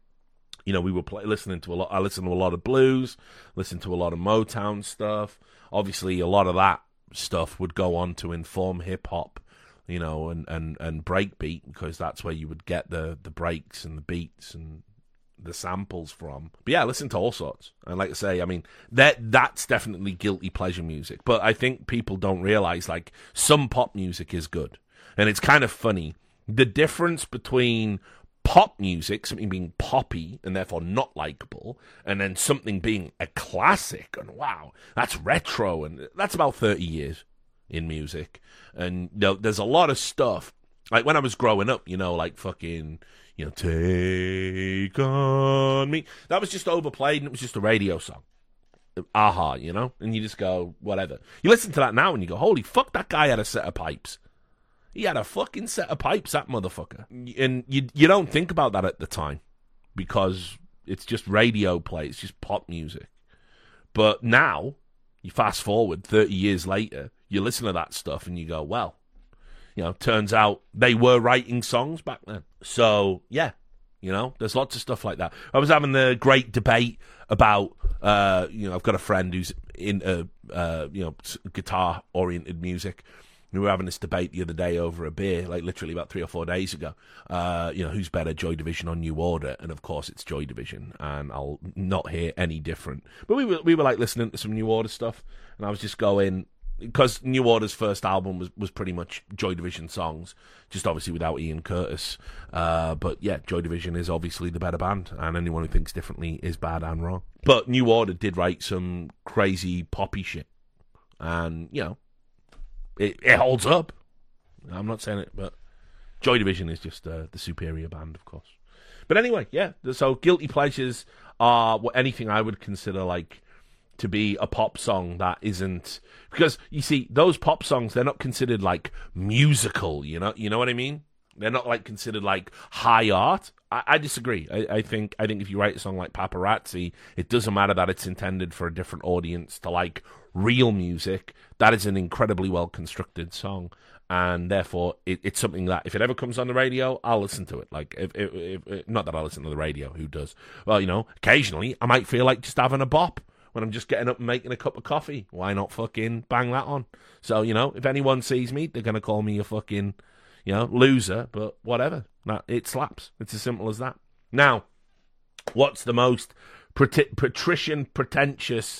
you know, we were play, listening to a lot, I listen to a lot of blues, listen to a lot of Motown stuff. Obviously, a lot of that stuff would go on to inform hip-hop, you know, and, and, and breakbeat, because that's where you would get the, the breaks and the beats and the samples from. But yeah, I listen to all sorts. And like I say, I mean, that that's definitely guilty pleasure music. But I think people don't realize, like, some pop music is good. And it's kind of funny. The difference between pop music, something being poppy and therefore not likable, and then something being a classic, and wow, that's retro, and that's about thirty years in music. And you know, there's a lot of stuff. Like, when I was growing up, you know, like fucking, you know, Take On Me. That was just overplayed, and it was just a radio song. Aha, you know? And you just go, whatever. You listen to that now, and you go, holy fuck, that guy had a set of pipes. He had a fucking set of pipes, that motherfucker. And you you don't think about that at the time, because it's just radio play, it's just pop music. But now, you fast forward thirty years later, you listen to that stuff, and you go, well, you know, turns out they were writing songs back then. So, yeah, you know, there's lots of stuff like that. I was having a great debate about, uh, you know, I've got a friend who's into, uh, you know, guitar-oriented music. We were having this debate the other day over a beer, like literally about three or four days ago. Uh, you know, who's better, Joy Division or New Order? And of course, it's Joy Division, and I'll not hear any different. But we were we were like listening to some New Order stuff, and I was just going, because New Order's first album was, was pretty much Joy Division songs, just obviously without Ian Curtis. Uh, but yeah, Joy Division is obviously the better band, and anyone who thinks differently is bad and wrong. But New Order did write some crazy poppy shit, and you know. It, it holds up. I'm not saying it, but Joy Division is just uh, the superior band, of course. But anyway, yeah. So guilty pleasures are what anything I would consider like to be a pop song that isn't, because you see those pop songs, they're not considered like musical. You know, you know what I mean? They're not like considered like high art. I, I disagree. I, I think I think if you write a song like Paparazzi, it doesn't matter that it's intended for a different audience to like real music. That is an incredibly well constructed song, and therefore it, it's something that if it ever comes on the radio, I'll listen to it. Like if, if, if, if not that I listen to the radio, who does? Well, you know, occasionally I might feel like just having a bop when I'm just getting up and making a cup of coffee. Why not fucking bang that on? So you know, if anyone sees me, they're gonna call me a fucking, you know, loser, but whatever. That it slaps. It's as simple as that. Now, what's the most pat- patrician, pretentious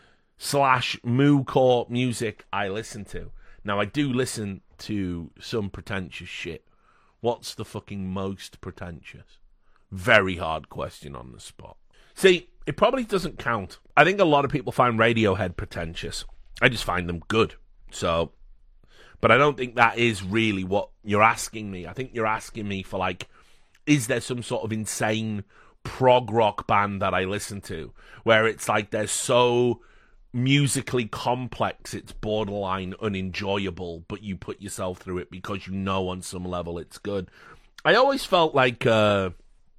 slash moo-core music I listen to? Now, I do listen to some pretentious shit. What's the fucking most pretentious? Very hard question on the spot. See, it probably doesn't count. I think a lot of people find Radiohead pretentious. I just find them good. So, but I don't think that is really what you're asking me. I think you're asking me for, like, is there some sort of insane prog rock band that I listen to where it's like they're so musically complex it's borderline unenjoyable, but you put yourself through it because you know on some level it's good. I always felt like, uh,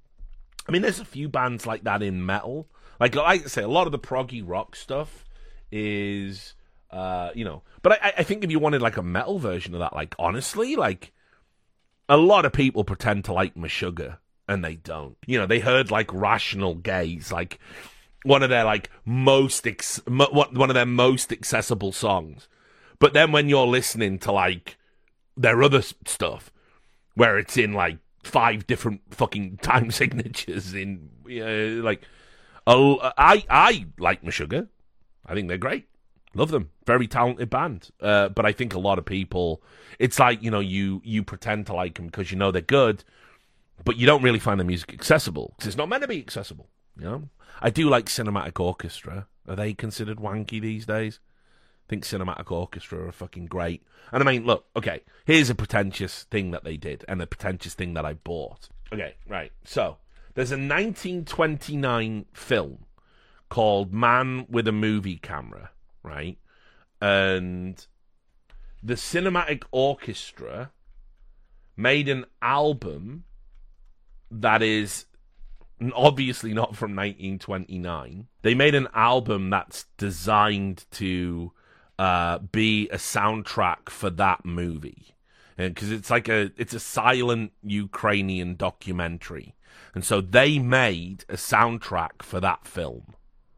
I mean, there's a few bands like that in metal. Like, like I say, a lot of the proggy rock stuff is... Uh, you know, but I, I think if you wanted like a metal version of that, like honestly, like a lot of people pretend to like Meshuggah and they don't. You know, they heard like Rational Gaze, like one of their like most ex- mo- one of their most accessible songs. But then when you're listening to like their other stuff, where it's in like five different fucking time signatures in, you know, like, uh, I I like Meshuggah. I think they're great. Love them. Very talented band. Uh, but I think a lot of people, it's like, you know, you, you pretend to like them because you know they're good, but you don't really find the music accessible because it's not meant to be accessible, you know? I do like Cinematic Orchestra. Are they considered wanky these days? I think Cinematic Orchestra are fucking great. And I mean, look, okay, here's a pretentious thing that they did and a pretentious thing that I bought. Okay, right. So, there's a nineteen twenty-nine film called Man with a Movie Camera. Right, and the Cinematic Orchestra made an album that is obviously not from nineteen twenty-nine. They made an album that's designed to uh, be a soundtrack for that movie, because it's like a it's a silent Ukrainian documentary, and so they made a soundtrack for that film.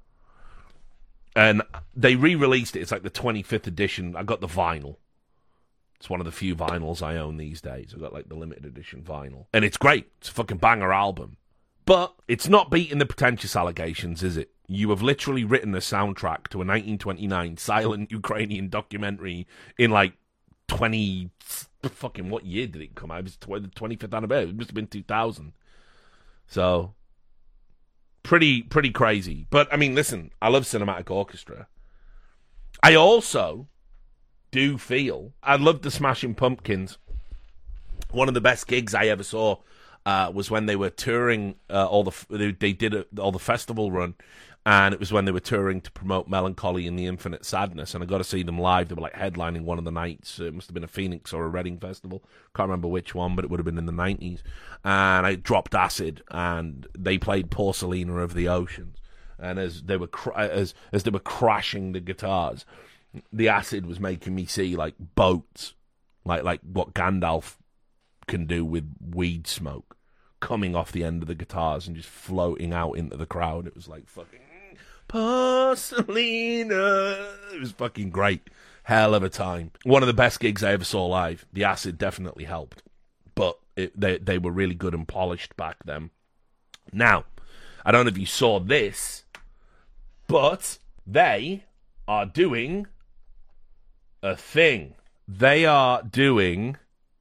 And they re-released it. It's like the twenty-fifth edition. I got the vinyl. It's one of the few vinyls I own these days. I've got like the limited edition vinyl. And it's great. It's a fucking banger album. But it's not beating the pretentious allegations, is it? You have literally written a soundtrack to a nineteen twenty-nine silent Ukrainian documentary in like twenty... Fucking what year did it come out? It was the twenty-fifth anniversary. It must have been two thousand. So... Pretty, pretty crazy. But, I mean, listen, I love Cinematic Orchestra. I also do feel, I love the Smashing Pumpkins. One of the best gigs I ever saw uh, was when they were touring uh, all the, they, they did a, all the festival run, and it was when they were touring to promote Melancholy and the Infinite Sadness, and I got to see them live. They were like headlining one of the nights. It must have been a Phoenix or a Reading festival. Can't remember which one, but it would have been in the nineties. And I dropped acid, and they played Porcelina of the Oceans. And as they were cr- as as they were crashing the guitars, the acid was making me see like boats like like what Gandalf can do with weed smoke coming off the end of the guitars and just floating out into the crowd. It was like fucking Pasolina. It was fucking great. Hell of a time. One of the best gigs I ever saw live. The acid definitely helped, but it, they they were really good and polished back then. Now, I don't know if you saw this, but they are doing a thing. They are doing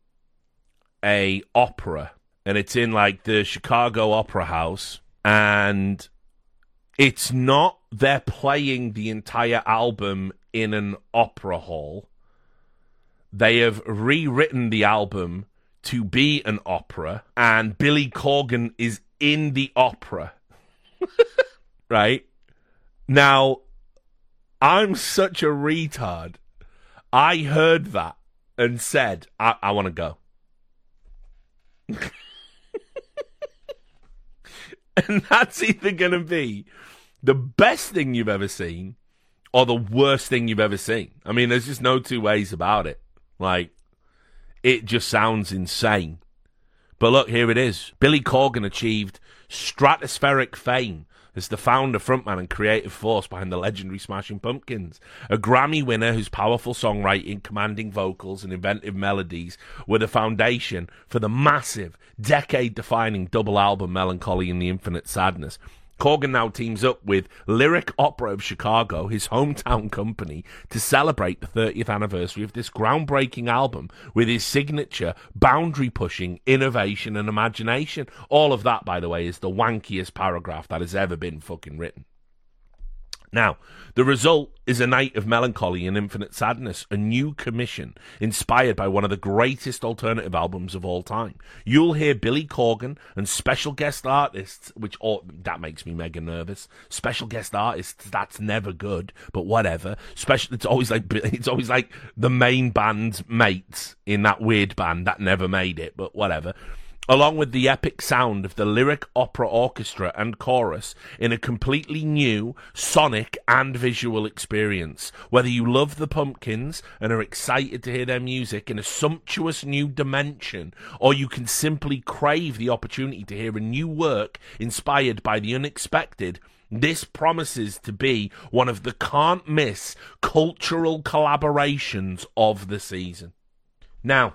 a opera, and it's in like the Chicago Opera House, and it's not they're playing the entire album in an opera hall. They have rewritten the album to be an opera, and Billy Corgan is in the opera. Right? Now, I'm such a retard. I heard that and said, I, I want to go. And that's either going to be the best thing you've ever seen or the worst thing you've ever seen. I mean, there's just no two ways about it. Like, it just sounds insane. But look, here it is. Billy Corgan achieved stratospheric fame as the founder, frontman, and creative force behind the legendary Smashing Pumpkins. A Grammy winner whose powerful songwriting, commanding vocals, and inventive melodies were the foundation for the massive, decade-defining double album Melancholy and the Infinite Sadness. Corgan now teams up with Lyric Opera of Chicago, his hometown company, to celebrate the thirtieth anniversary of this groundbreaking album with his signature boundary-pushing innovation and imagination. All of that, by the way, is the wankiest paragraph that has ever been fucking written. Now, the result is a night of melancholy and infinite sadness, a new commission inspired by one of the greatest alternative albums of all time. You'll hear Billy Corgan and special guest artists, which oh, that makes me mega nervous. Special guest artists, that's never good, but whatever. Special, it's always like it's always like the main band's mates in that weird band that never made it, but whatever. Along with the epic sound of the Lyric Opera Orchestra and chorus in a completely new sonic and visual experience. Whether you love the Pumpkins and are excited to hear their music in a sumptuous new dimension, or you can simply crave the opportunity to hear a new work inspired by the unexpected, this promises to be one of the can't-miss cultural collaborations of the season. Now,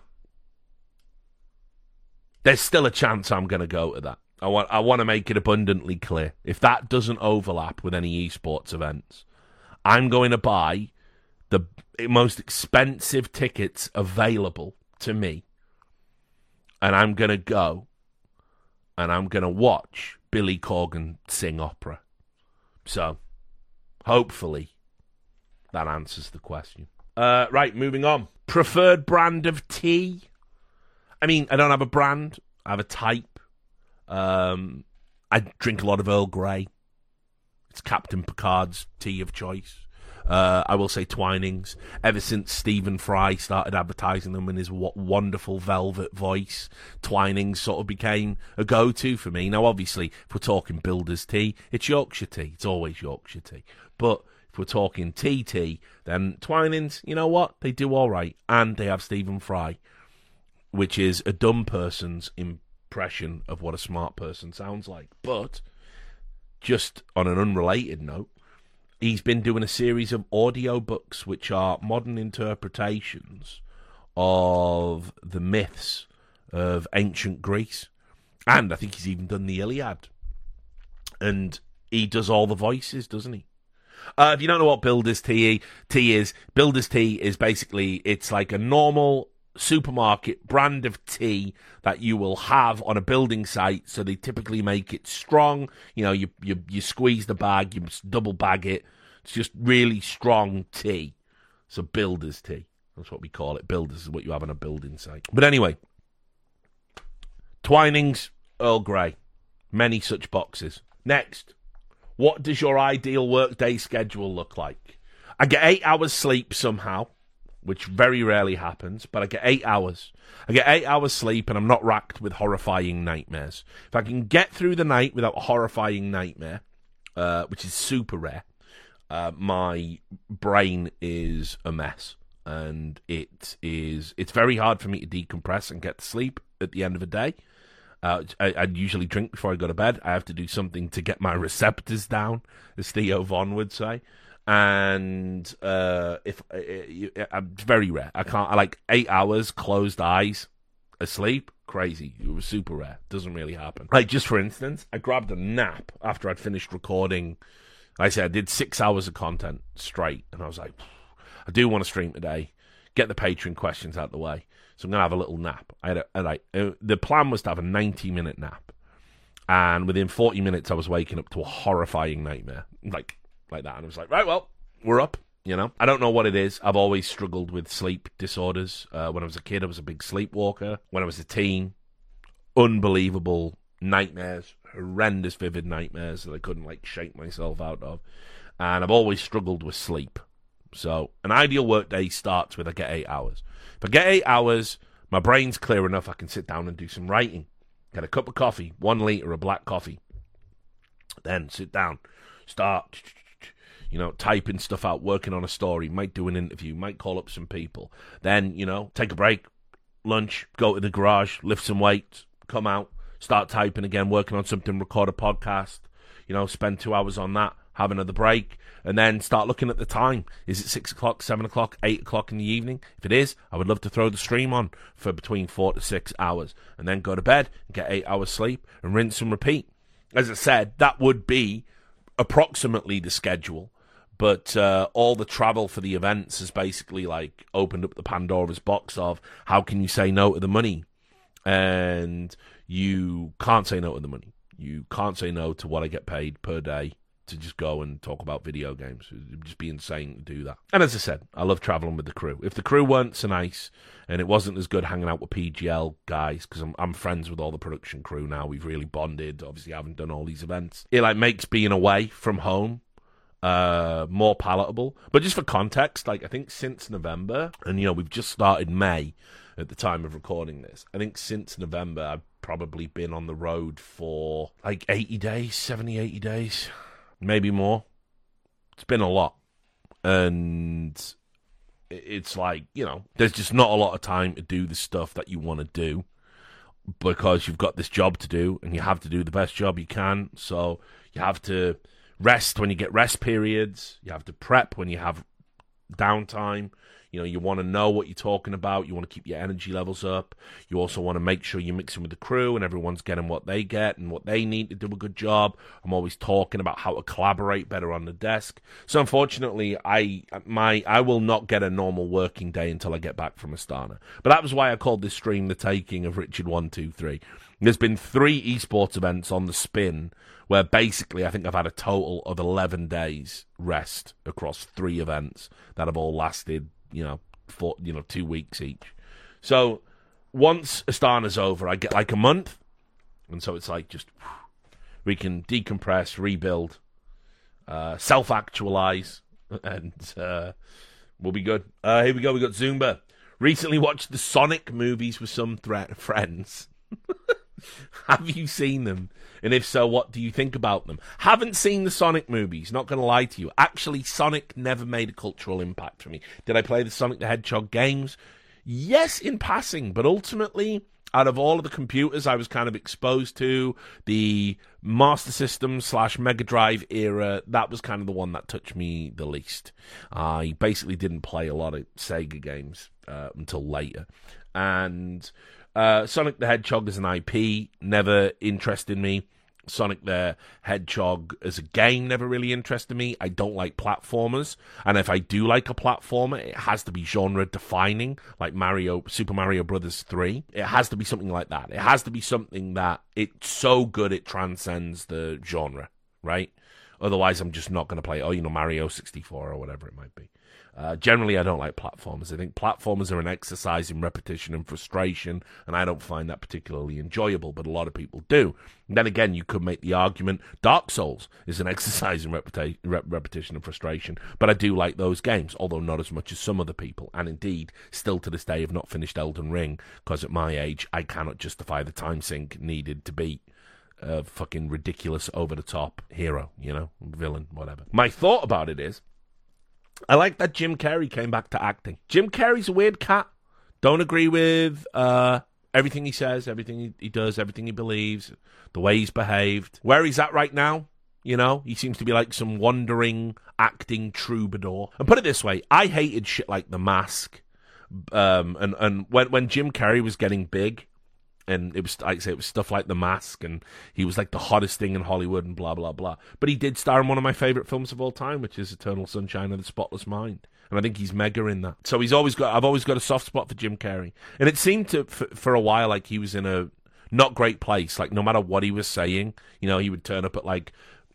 there's still a chance I'm going to go to that. I want I want to make it abundantly clear. If that doesn't overlap with any esports events, I'm going to buy the most expensive tickets available to me, and I'm going to go, and I'm going to watch Billy Corgan sing opera. So, hopefully, that answers the question. Uh, right, moving on. Preferred brand of tea? I mean, I don't have a brand. I have a type. Um, I drink a lot of Earl Grey. It's Captain Picard's tea of choice. Uh, I will say Twinings. Ever since Stephen Fry started advertising them in his w- wonderful velvet voice, Twinings sort of became a go-to for me. Now, obviously, if we're talking Builder's tea, it's Yorkshire tea. It's always Yorkshire tea. But if we're talking tea tea, then Twinings, you know what? They do all right. And they have Stephen Fry, which is a dumb person's impression of what a smart person sounds like. But, just on an unrelated note, he's been doing a series of audiobooks which are modern interpretations of the myths of ancient Greece. And I think he's even done the Iliad. And he does all the voices, doesn't he? Uh, if you don't know what Builder's Tea, tea is, Builder's Tea is basically, it's like a normal supermarket brand of tea that you will have on a building site. So they typically make it strong. You know, you you, you squeeze the bag, you double bag it. It's just really strong tea. So Builder's Tea. That's what we call it. Builders is what you have on a building site. But anyway, Twinings, Earl Grey. Many such boxes. Next, what does your ideal workday schedule look like? I get eight hours sleep somehow, which very rarely happens, but I get eight hours. I get eight hours sleep and I'm not racked with horrifying nightmares. If I can get through the night without a horrifying nightmare, uh, which is super rare, uh, my brain is a mess. and it is it's very hard for me to decompress and get to sleep at the end of the day. Uh, I, I usually drink before I go to bed. I have to do something to get my receptors down, as Theo Von would say. And uh, if uh, I'm very rare, I can't. I like eight hours closed eyes, asleep. Crazy. It was super rare. Doesn't really happen. Like, just for instance, I grabbed a nap after I'd finished recording. Like I said, I did six hours of content straight, and I was like, I do want to stream today, get the Patreon questions out of the way. So I'm going to have a little nap. I had a, a, like, uh, the plan was to have a ninety-minute nap. And within forty minutes, I was waking up to a horrifying nightmare. Like, like that. And I was like, right, well, we're up. You know? I don't know what it is. I've always struggled with sleep disorders. Uh, when I was a kid, I was a big sleepwalker. When I was a teen, unbelievable nightmares. Horrendous, vivid nightmares that I couldn't, like, shake myself out of. And I've always struggled with sleep. So, an ideal workday starts with I get eight hours. If I get eight hours, my brain's clear enough, I can sit down and do some writing. Get a cup of coffee, one litre of black coffee. Then sit down, start, you know, typing stuff out, working on a story, might do an interview, might call up some people. Then, you know, take a break, lunch, go to the garage, lift some weights, come out, start typing again, working on something, record a podcast, you know, spend two hours on that, have another break, and then start looking at the time. Is it six o'clock, seven o'clock, eight o'clock in the evening? If it is, I would love to throw the stream on for between four to six hours, and then go to bed and get eight hours sleep and rinse and repeat. As I said, that would be approximately the schedule, but uh, all the travel for the events has basically like opened up the Pandora's box of how can you say no to the money, and you can't say no to the money. You can't say no to what I get paid per day to just go and talk about video games. It'd just be insane to do that. And as I said, I love traveling with the crew. If the crew weren't so nice and it wasn't as good hanging out with P G L guys, because I'm, I'm friends with all the production crew now, we've really bonded. Obviously, I haven't done all these events. It like makes being away from home uh, more palatable. But just for context, like I think since November, and you know, we've just started May at the time of recording this, I think since November, I've probably been on the road for like eighty days, seventy, eighty days. Maybe more. It's been a lot. And it's like, you know, there's just not a lot of time to do the stuff that you want to do because you've got this job to do and you have to do the best job you can. So you have to rest when you get rest periods. You have to prep when you have downtime. You know, you want to know what you're talking about. You want to keep your energy levels up. You also want to make sure you're mixing with the crew and everyone's getting what they get and what they need to do a good job. I'm always talking about how to collaborate better on the desk. So unfortunately, I my I will not get a normal working day until I get back from Astana. But that was why I called this stream The Taking of Richard one two three. There's been three esports events on the spin where basically I think I've had a total of eleven days rest across three events that have all lasted, you know, for, you know, two weeks each. So once Astana's over, I get like a month. And so it's like just, we can decompress, rebuild, uh, self-actualize, and uh, we'll be good. Uh, here we go. We got Zumba. Recently watched the Sonic movies with some thre- friends. Have you seen them? And if so, what do you think about them? Haven't seen the Sonic movies, not going to lie to you. Actually, Sonic never made a cultural impact for me. Did I play the Sonic the Hedgehog games? Yes, in passing, but ultimately, out of all of the computers I was kind of exposed to, the Master System slash Mega Drive era, that was kind of the one that touched me the least. I basically didn't play a lot of Sega games uh, until later. And Uh, Sonic the Hedgehog as an I P never interested me. Sonic the Hedgehog as a game never really interested me. I don't like platformers, and if I do like a platformer, it has to be genre defining, like Mario, Super Mario Brothers three. It has to be something like that. It has to be something that it's so good it transcends the genre, right? Otherwise, I'm just not going to play, oh, you know, Mario sixty-four or whatever it might be. Uh, generally, I don't like platformers. I think platformers are an exercise in repetition and frustration, and I don't find that particularly enjoyable, but a lot of people do. And then again, you could make the argument Dark Souls is an exercise in repeti- rep- repetition and frustration, but I do like those games, although not as much as some other people. And indeed, still to this day, have not finished Elden Ring, because at my age, I cannot justify the time sink needed to beat a fucking ridiculous, over-the-top hero, you know, villain, whatever. My thought about it is, I like that Jim Carrey came back to acting. Jim Carrey's a weird cat. Don't agree with uh, everything he says, everything he, he does, everything he believes, the way he's behaved. Where he's at right now, you know, he seems to be like some wandering, acting troubadour. And put it this way, I hated shit like The Mask. Um, and and when, when Jim Carrey was getting big, and it was, like I say, it was stuff like The Mask, and he was like the hottest thing in Hollywood and blah, blah, blah. But he did star in one of my favorite films of all time, which is Eternal Sunshine of the Spotless Mind. And I think he's mega in that. So he's always got, I've always got a soft spot for Jim Carrey. And it seemed to, for, for a while, like he was in a not great place. Like no matter what he was saying, you know, he would turn up at like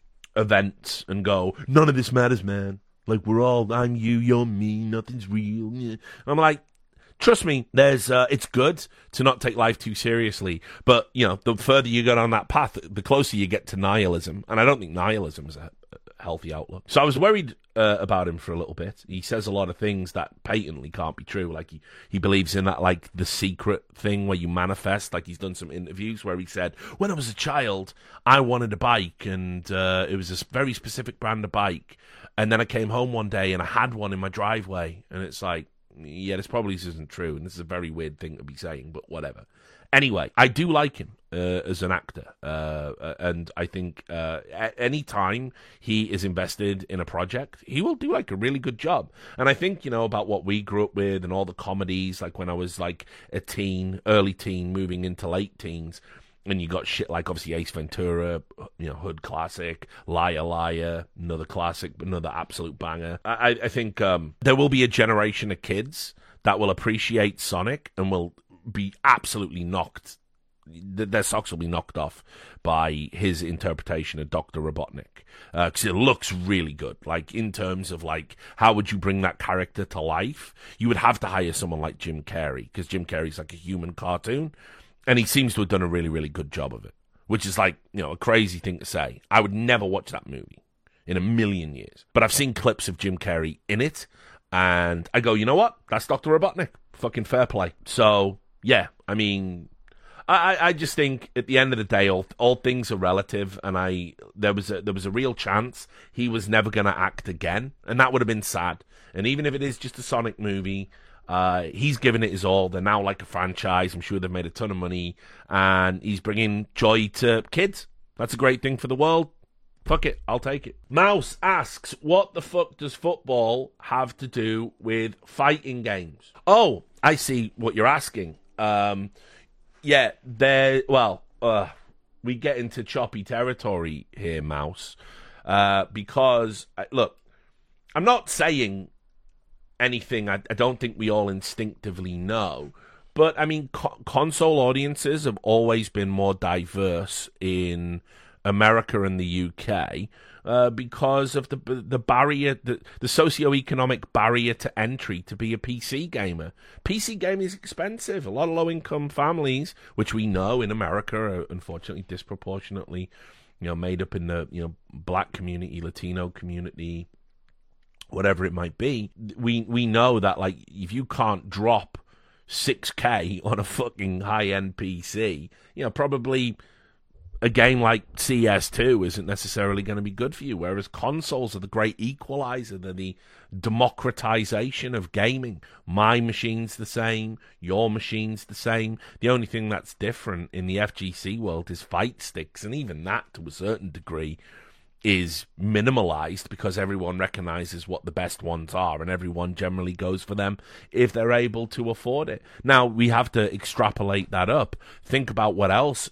events and go, none of this matters, man. Like we're all, I'm you, you're me, nothing's real. And I'm like, trust me, there's uh, it's good to not take life too seriously. But, you know, the further you get on that path, the closer you get to nihilism. And I don't think nihilism is a, a healthy outlook. So I was worried uh, about him for a little bit. He says a lot of things that patently can't be true. Like he, he believes in that, like, the secret thing where you manifest. Like he's done some interviews where he said, when I was a child, I wanted a bike. And uh, it was a very specific brand of bike. And then I came home one day and I had one in my driveway. And it's like, yeah, this probably isn't true, and this is a very weird thing to be saying, but whatever. Anyway, I do like him uh, as an actor, uh, and I think uh, at any time he is invested in a project, he will do like a really good job. And I think, you know, about what we grew up with and all the comedies, like when I was like a teen, early teen, moving into late teens, and you got shit like, obviously, Ace Ventura, you know, Hood classic, Liar Liar, another classic, another absolute banger. I, I think um, there will be a generation of kids that will appreciate Sonic and will be absolutely knocked, their socks will be knocked off by his interpretation of Doctor Robotnik. Because uh, it looks really good. Like, in terms of, like, how would you bring that character to life? You would have to hire someone like Jim Carrey, because Jim Carrey's like a human cartoon. And he seems to have done a really, really good job of it, which is like, you know, a crazy thing to say. I would never watch that movie in a million years. But I've seen clips of Jim Carrey in it, and I go, you know what? That's Doctor Robotnik. Fucking fair play. So, yeah, I mean, I, I just think at the end of the day, all, all things are relative, and I there was a, there was a real chance he was never going to act again, and that would have been sad. And even if it is just a Sonic movie, Uh, he's given it his all. They're now like a franchise. I'm sure they've made a ton of money. And he's bringing joy to kids. That's a great thing for the world. Fuck it. I'll take it. Mouse asks, what the fuck does football have to do with fighting games? Oh, I see what you're asking. Um, yeah, there... Well, uh, we get into choppy territory here, Mouse. Uh, because, look, I'm not saying anything I, I don't think we all instinctively know. But, I mean, co- console audiences have always been more diverse in America and the U K uh, because of the the barrier, the, the socioeconomic barrier to entry to be a P C gamer. P C gaming is expensive. A lot of low-income families, which we know in America are unfortunately disproportionately, you know, made up in the, you know, black community, Latino community, whatever it might be, we we know that, like, if you can't drop six K on a fucking high-end P C, you know, probably a game like C S two isn't necessarily going to be good for you, whereas consoles are the great equalizer. They're the democratization of gaming. My machine's the same, your machine's the same. The only thing that's different in the F G C world is fight sticks, and even that, to a certain degree, is minimalized because everyone recognizes what the best ones are, and everyone generally goes for them if they're able to afford it. Now, we have to extrapolate that up. Think about what else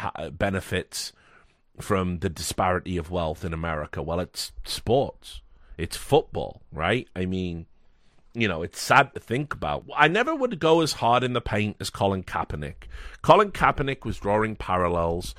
benefits from the disparity of wealth in America. Well, it's sports. It's football, right? I mean, you know, it's sad to think about. I never would go as hard in the paint as Colin Kaepernick. Colin Kaepernick was drawing parallels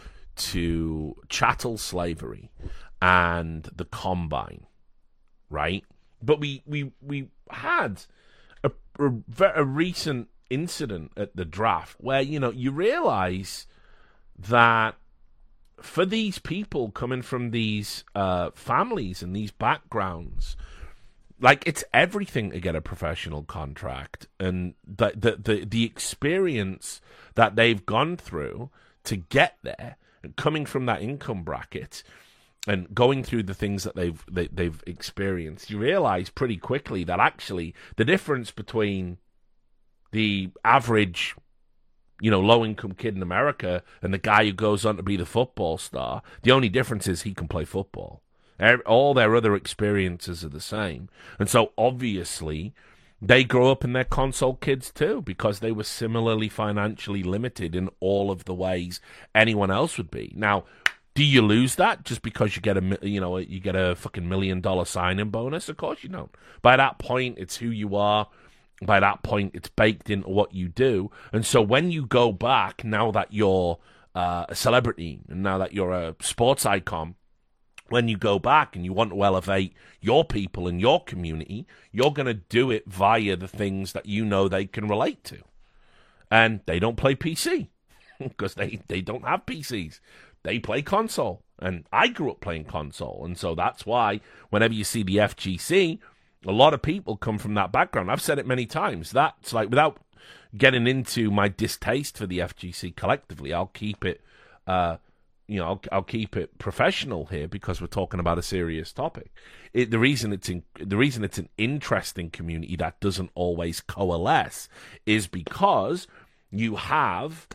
to chattel slavery and the combine, right? But we we we had a, a, a recent incident at the draft where, you know, you realize that for these people coming from these uh, families and these backgrounds, like, it's everything to get a professional contract, and the the the, the experience that they've gone through to get there, and coming from that income bracket, and going through the things that they've they, they've experienced, you realize pretty quickly that actually the difference between the average, you know, low-income kid in America and the guy who goes on to be the football star, the only difference is he can play football. All their other experiences are the same. And so, obviously, they grow up and they're console kids too, because they were similarly financially limited in all of the ways anyone else would be. Now, do you lose that just because you get a, you know, you get a fucking million dollar signing bonus? Of course you don't. By that point, it's who you are. By that point, it's baked into what you do. And so when you go back, now that you're uh, a celebrity, and now that you're a sports icon, when you go back and you want to elevate your people and your community, you're going to do it via the things that you know they can relate to. And they don't play P C because they, they don't have P Cs. They play console. And I grew up playing console. And so that's why whenever you see the F G C, a lot of people come from that background. I've said it many times. That's like, without getting into my distaste for the F G C collectively, I'll keep it, uh, you know, I'll, I'll keep it professional here because we're talking about a serious topic. It, the reason it's in, the reason it's an interesting community that doesn't always coalesce is because you have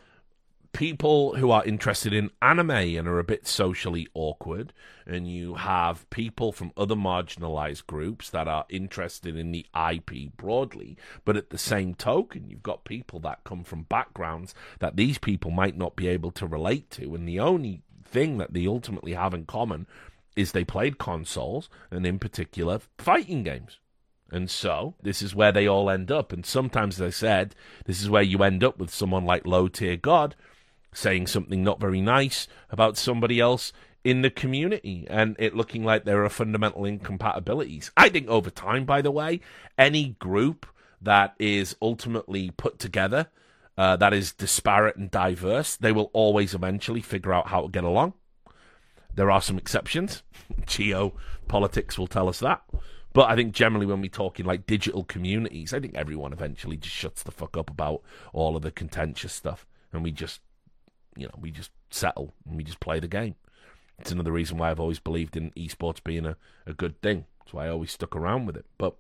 people who are interested in anime and are a bit socially awkward, and you have people from other marginalized groups that are interested in the I P broadly, but at the same token, you've got people that come from backgrounds that these people might not be able to relate to, and the only thing that they ultimately have in common is they played consoles, and in particular, fighting games. And so, this is where they all end up, and sometimes, as I said, this is where you end up with someone like Low Tier God, saying something not very nice about somebody else in the community, and it looking like there are fundamental incompatibilities. I think over time, by the way, any group that is ultimately put together, uh, that is disparate and diverse, they will always eventually figure out how to get along. There are some exceptions. Geopolitics will tell us that. But I think generally when we talk in like digital communities, I think everyone eventually just shuts the fuck up about all of the contentious stuff, and we just You know, we just settle and we just play the game. It's another reason why I've always believed in esports being a, a good thing. That's why I always stuck around with it. But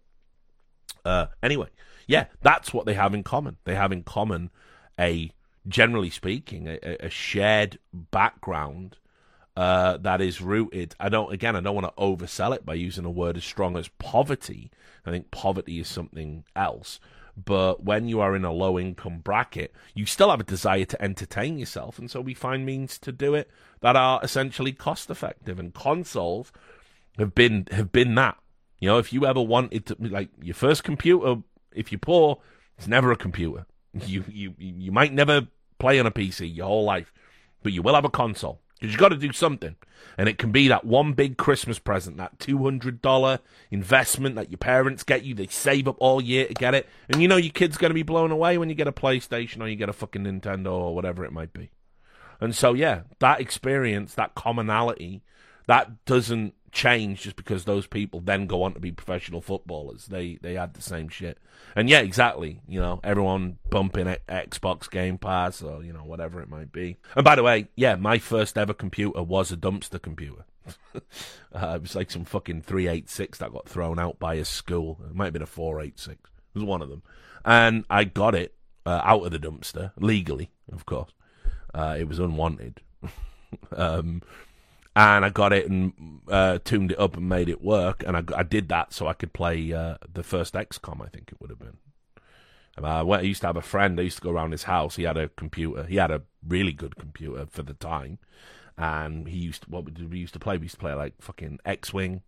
uh, anyway, yeah, that's what they have in common. They have in common a, generally speaking, a, a shared background uh, that is rooted. I don't, again, I don't want to oversell it by using a word as strong as poverty. I think poverty is something else. But when you are in a low-income bracket, you still have a desire to entertain yourself, and so we find means to do it that are essentially cost-effective. And consoles have been have been that. You know, if you ever wanted to, like, your first computer, if you're poor, it's never a computer. You you you might never play on a P C your whole life, but you will have a console. Because you've got to do something. And it can be that one big Christmas present, that two hundred dollars investment that your parents get you. They save up all year to get it. And you know your kid's going to be blown away when you get a PlayStation or you get a fucking Nintendo or whatever it might be. And so, yeah, that experience, that commonality, that doesn't change just because those people then go on to be professional footballers. They they had the same shit. And yeah, exactly. You know, everyone bumping at Xbox Game Pass or, you know, whatever it might be. And by the way, yeah, my first ever computer was a dumpster computer. uh, it was like some fucking three eighty-six that got thrown out by a school. It might have been a four eighty-six. It was one of them. And I got it uh, out of the dumpster, legally, of course. Uh, it was unwanted. um And I got it and uh, tuned it up and made it work. And I, I did that so I could play uh, the first X COM, I think it would have been. Uh, I used to have a friend. I used to go around his house. He had a computer. He had a really good computer for the time. And he used to, what did we used to play? We used to play like fucking X-Wing.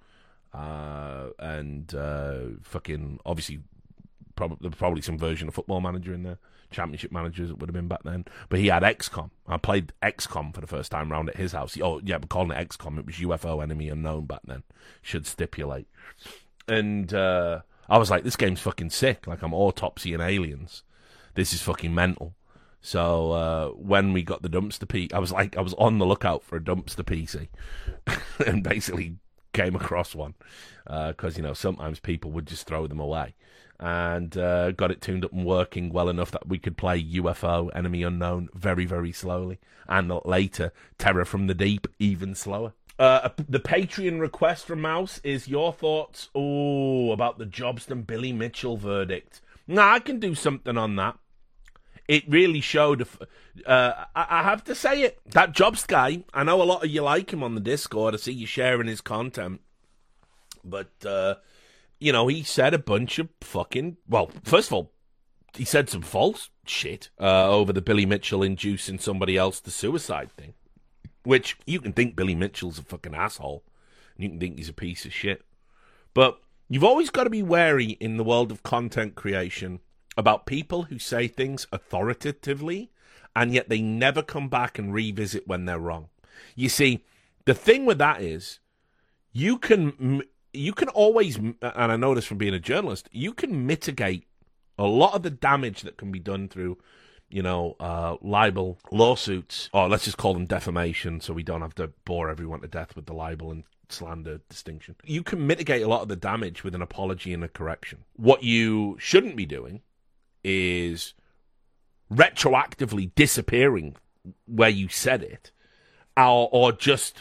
Uh, and uh, fucking, obviously, probably, probably some version of Football Manager in there. Championship Managers it would have been back then. But he had X COM. I played X COM for the first time round at his house. Oh, yeah, we're calling it X COM. It was U F O Enemy Unknown back then. Should stipulate. And uh, I was like, this game's fucking sick. Like, I'm autopsying aliens. This is fucking mental. So uh, when we got the dumpster P C, I was like, I was on the lookout for a dumpster P C. And basically came across one. Because, uh, you know, sometimes people would just throw them away. And uh, got it tuned up and working well enough that we could play U F O, Enemy Unknown, very, very slowly. And later, Terror from the Deep, even slower. Uh, the Patreon request from Mouse is your thoughts, oh, about the Jobston Billy Mitchell verdict. Nah, I can do something on that. It really showed, uh, I, I have to say it, that Jobst guy, I know a lot of you like him on the Discord, I see you sharing his content, but, uh, you know, he said a bunch of fucking, well, first of all, he said some false shit uh, over the Billy Mitchell inducing somebody else to suicide thing. Which, you can think Billy Mitchell's a fucking asshole, and you can think he's a piece of shit. But you've always got to be wary in the world of content creation about people who say things authoritatively, and yet they never come back and revisit when they're wrong. You see, the thing with that is, you can, you can always, and I know this from being a journalist, you can mitigate a lot of the damage that can be done through, you know, uh, libel lawsuits, or let's just call them defamation so we don't have to bore everyone to death with the libel and slander distinction. You can mitigate a lot of the damage with an apology and a correction. What you shouldn't be doing is retroactively disappearing where you said it, or, or just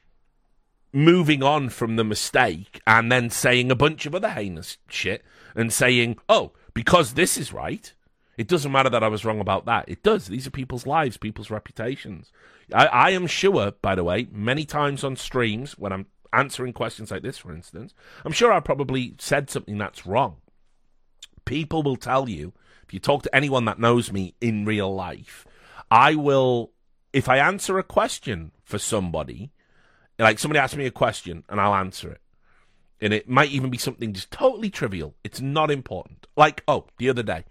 moving on from the mistake and then saying a bunch of other heinous shit and saying, oh, because this is right, it doesn't matter that I was wrong about that. It does. These are people's lives, people's reputations. I, I am sure, by the way, many times on streams, when I'm answering questions like this, for instance, I'm sure I probably said something that's wrong. People will tell you, if you talk to anyone that knows me in real life, I will, if I answer a question for somebody, like somebody asks me a question and I'll answer it, and it might even be something just totally trivial. It's not important. Like, oh, the other day,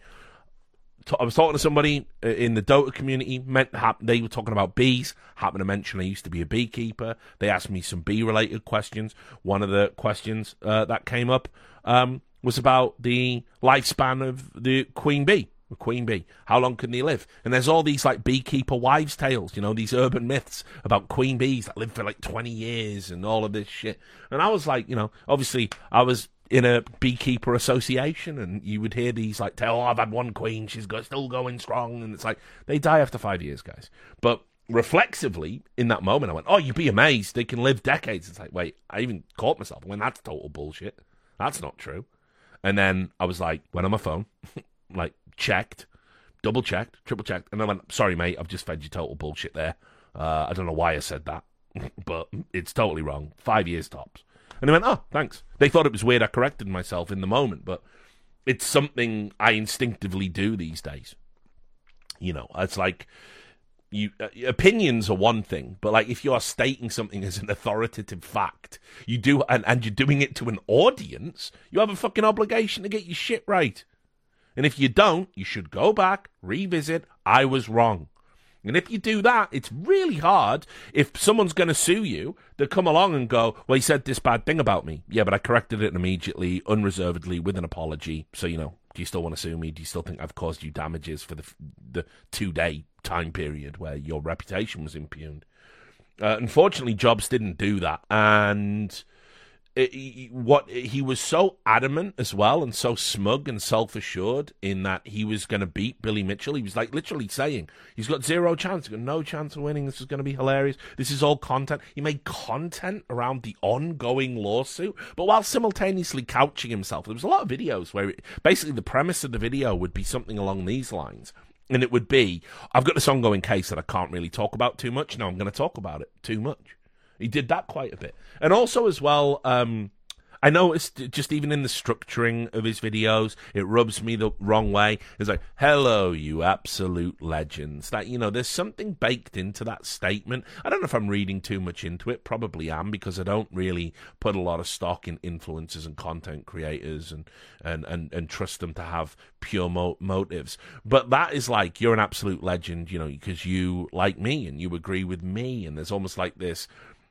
I was talking to somebody in the Dota community. They were talking about bees. Happened to mention I used to be a beekeeper. They asked me some bee-related questions. One of the questions uh, that came up um, was about the lifespan of the queen bee. The queen bee. How long can they live? And there's all these like beekeeper wives' tales, you know, these urban myths about queen bees that live for like twenty years and all of this shit. And I was like, you know, obviously I was in a beekeeper association, and you would hear these like tell, oh, I've had one queen, she's got, still going strong, and it's like they die after five years, guys. But reflexively, in that moment, I went, oh, you'd be amazed, they can live decades. It's like, wait, I even caught myself. I went, that's total bullshit. That's not true. And then I was like, went on my phone, like checked, double checked, triple checked, and I went, sorry, mate, I've just fed you total bullshit there. Uh, I don't know why I said that, but it's totally wrong. Five years tops. And they went, oh, thanks. They thought it was weird I corrected myself in the moment, but it's something I instinctively do these days. You know, it's like, you uh, opinions are one thing, but like if you are stating something as an authoritative fact, you do, and, and you're doing it to an audience, you have a fucking obligation to get your shit right. And if you don't, you should go back, revisit, I was wrong. And if you do that, it's really hard if someone's going to sue you to come along and go, well, he said this bad thing about me. Yeah, but I corrected it immediately, unreservedly, with an apology. So, you know, do you still want to sue me? Do you still think I've caused you damages for the the two-day time period where your reputation was impugned? Uh, unfortunately, Jobs didn't do that. And It, he, what he was so adamant as well, and so smug and self-assured in that he was going to beat Billy Mitchell. He was like literally saying he's got zero chance, he's got no chance of winning. This is going to be hilarious. This is all content. He made content around the ongoing lawsuit, but while simultaneously couching himself. There was a lot of videos where it, basically the premise of the video would be something along these lines. And it would be, I've got this ongoing case that I can't really talk about too much. Now I'm going to talk about it too much. He did that quite a bit. And also as well, um, I noticed just even in the structuring of his videos, it rubs me the wrong way. It's like, hello, you absolute legends. That, you know, there's something baked into that statement. I don't know if I'm reading too much into it. Probably am, because I don't really put a lot of stock in influencers and content creators and, and, and, and trust them to have pure mo- motives. But that is like, you're an absolute legend, you know, because you like me and you agree with me. And there's almost like this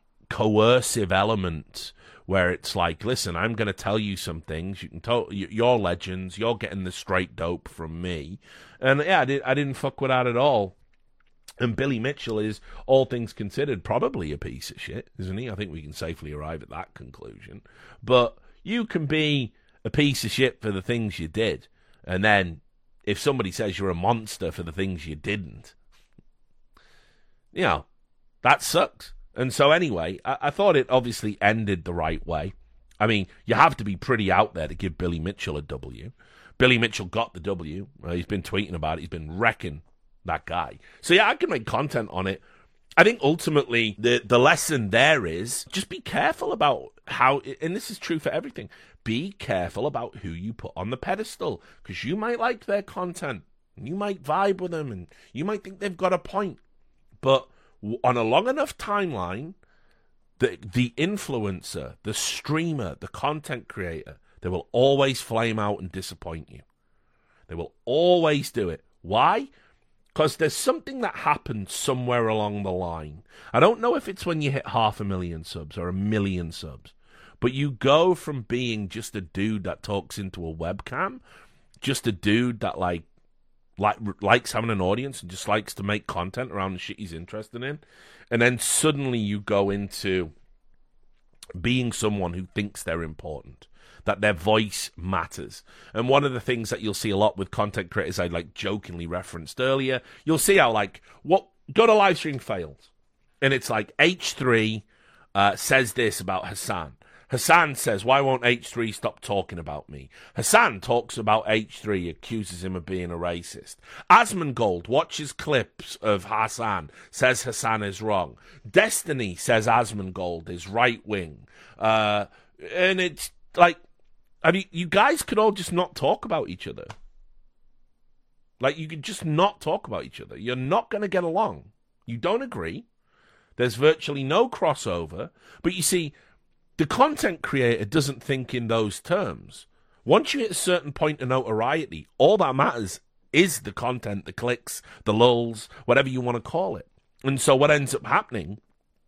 coercive element where it's like, listen, I'm going to tell you some things. You can tell you're legends. You're getting the straight dope from me, and yeah, I, did, I didn't fuck with that at all. And Billy Mitchell is, all things considered, probably a piece of shit, isn't he? I think we can safely arrive at that conclusion. But you can be a piece of shit for the things you did, and then if somebody says you're a monster for the things you didn't, you know, that sucks. And so anyway, I, I thought it obviously ended the right way. I mean, you have to be pretty out there to give Billy Mitchell a W. Billy Mitchell got the W. Uh, he's been tweeting about it. He's been wrecking that guy. So yeah, I can make content on it. I think ultimately the, the lesson there is just be careful about how, and this is true for everything, be careful about who you put on the pedestal, because you might like their content, and you might vibe with them, and you might think they've got a point. But on a long enough timeline, the the influencer, the streamer, the content creator, they will always flame out and disappoint you. They will always do it. Why? Because there's something that happens somewhere along the line. I don't know if it's when you hit half a million subs or a million subs, but you go from being just a dude that talks into a webcam, just a dude that like like likes having an audience and just likes to make content around the shit he's interested in, and then suddenly you go into being someone who thinks they're important, that their voice matters. And one of the things that you'll see a lot with content creators I like jokingly referenced earlier, you'll see how like what go to Livestream Fails, and it's like H three uh, says this about Hassan. Hassan says, why won't H three stop talking about me? Hassan talks about H three, accuses him of being a racist. Asmongold watches clips of Hassan, says Hassan is wrong. Destiny says Asmongold is right-wing. Uh, and it's like, I mean, you guys could all just not talk about each other. Like, you could just not talk about each other. You're not going to get along. You don't agree. There's virtually no crossover. But you see, the content creator doesn't think in those terms. Once you hit a certain point of notoriety, all that matters is the content, the clicks, the lulls, whatever you want to call it. And so what ends up happening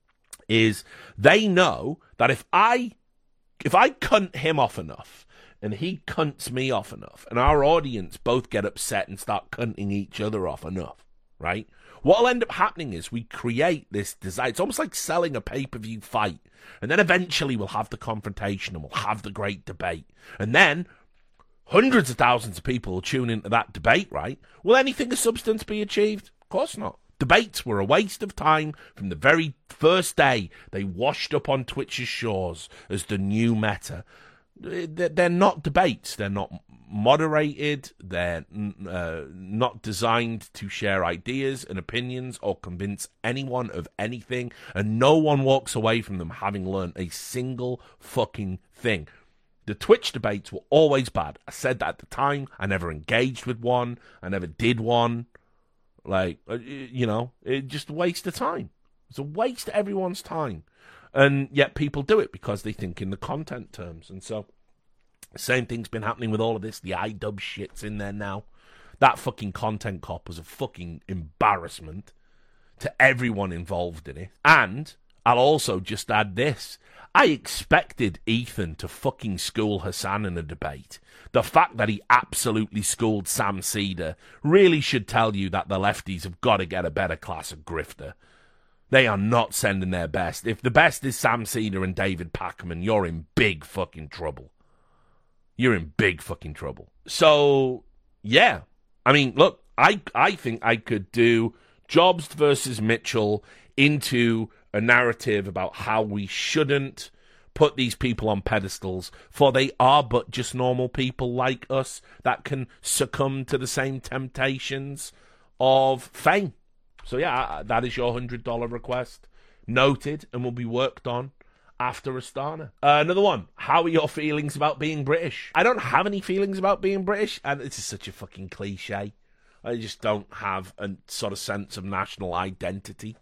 is they know that if I if I cunt him off enough and he cunts me off enough and our audience both get upset and start cunting each other off enough, right? What'll end up happening is we create this desire. It's almost like selling a pay-per-view fight. And then eventually we'll have the confrontation and we'll have the great debate. And then hundreds of thousands of people will tune into that debate, right? Will anything of substance be achieved? Of course not. Debates were a waste of time from the very first day they washed up on Twitch's shores as the new meta. They're not debates. They're not moderated. They're uh, not designed to share ideas and opinions or convince anyone of anything. And no one walks away from them having learned a single fucking thing. The Twitch debates were always bad. I said that at the time. I never engaged with one. I never did one. Like, you know, it's just a waste of time. It's a waste of everyone's time. And yet people do it because they think in the content terms. And so, the same thing's been happening with all of this. The iDub shit's in there now. That fucking content cop was a fucking embarrassment to everyone involved in it. And I'll also just add this. I expected Ethan to fucking school Hassan in a debate. The fact that he absolutely schooled Sam Cedar really should tell you that the lefties have got to get a better class of grifter. They are not sending their best. If the best is Sam Cedar and David Packerman, you're in big fucking trouble. You're in big fucking trouble. So, yeah. I mean, look, I, I think I could do Jobs versus Mitchell into a narrative about how we shouldn't put these people on pedestals, for they are but just normal people like us that can succumb to the same temptations of fame. So yeah, that is your one hundred dollars request. Noted, and will be worked on after Astana. Uh, another one. How are your feelings about being British? I don't have any feelings about being British, and this is such a fucking cliche. I just don't have a sort of sense of national identity.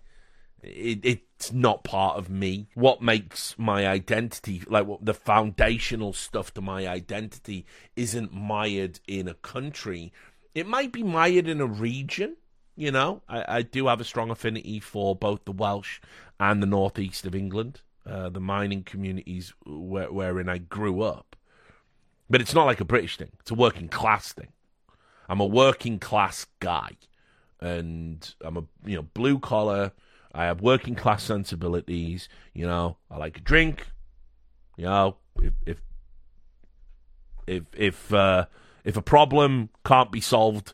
It, it's not part of me. What makes my identity, like what the foundational stuff to my identity, isn't mired in a country. It might be mired in a region. You know, I, I do have a strong affinity for both the Welsh and the northeast of England, uh, the mining communities where, wherein I grew up. But it's not like a British thing. It's a working class thing. I'm a working class guy. And I'm a, you know, blue collar. I have working class sensibilities. You know, I like a drink. You know, if if if if, uh, if a problem can't be solved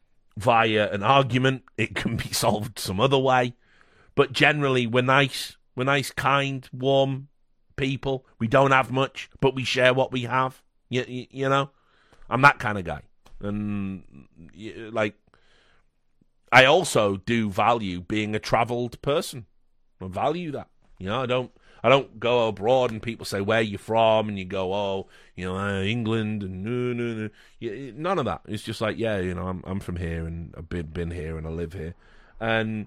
via an argument, it can be solved some other way. But generally, we're nice. We're nice, kind, warm people. We don't have much, but we share what we have. You, you, you know? I'm that kind of guy. And, like, I also do value being a travelled person. I value that. You know, I don't I don't go abroad and people say, where you from? And you go, oh, you know, uh, England, and no, no, no. Yeah, none of that. It's just like, yeah, you know, I'm I'm from here, and I've been, been here, and I live here. And,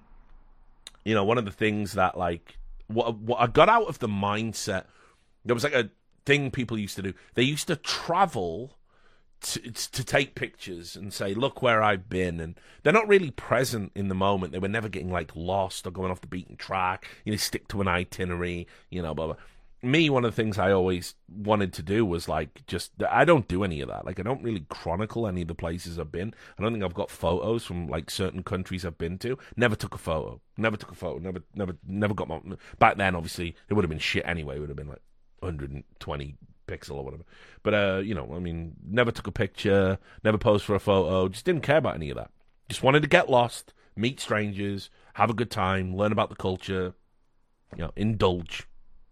you know, one of the things that, like, what, what I got out of the mindset, there was like a thing people used to do. They used to travel To, to take pictures and say, look where I've been, and they're not really present in the moment. They were never getting like lost or going off the beaten track. You know, stick to an itinerary. You know, blah blah. Me, one of the things I always wanted to do was like just I don't do any of that. Like I don't really chronicle any of the places I've been. I don't think I've got photos from like certain countries I've been to. Never took a photo. Never took a photo. Never, never, never got my. Back then, obviously, it would have been shit anyway. It would have been like one hundred twenty. Pixel or whatever, but uh, you know, I mean, never took a picture, never posed for a photo, just didn't care about any of that. Just wanted to get lost, meet strangers, have a good time, learn about the culture, you know, indulge.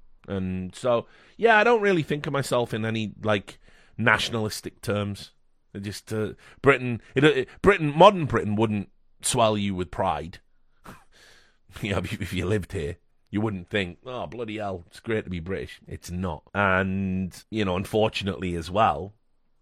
And so, yeah, I don't really think of myself in any like nationalistic terms. Just uh, Britain, it, it, Britain, modern Britain wouldn't swell you with pride. You know, if, if you lived here. You wouldn't think, oh, bloody hell, it's great to be British. It's not. And, you know, unfortunately as well,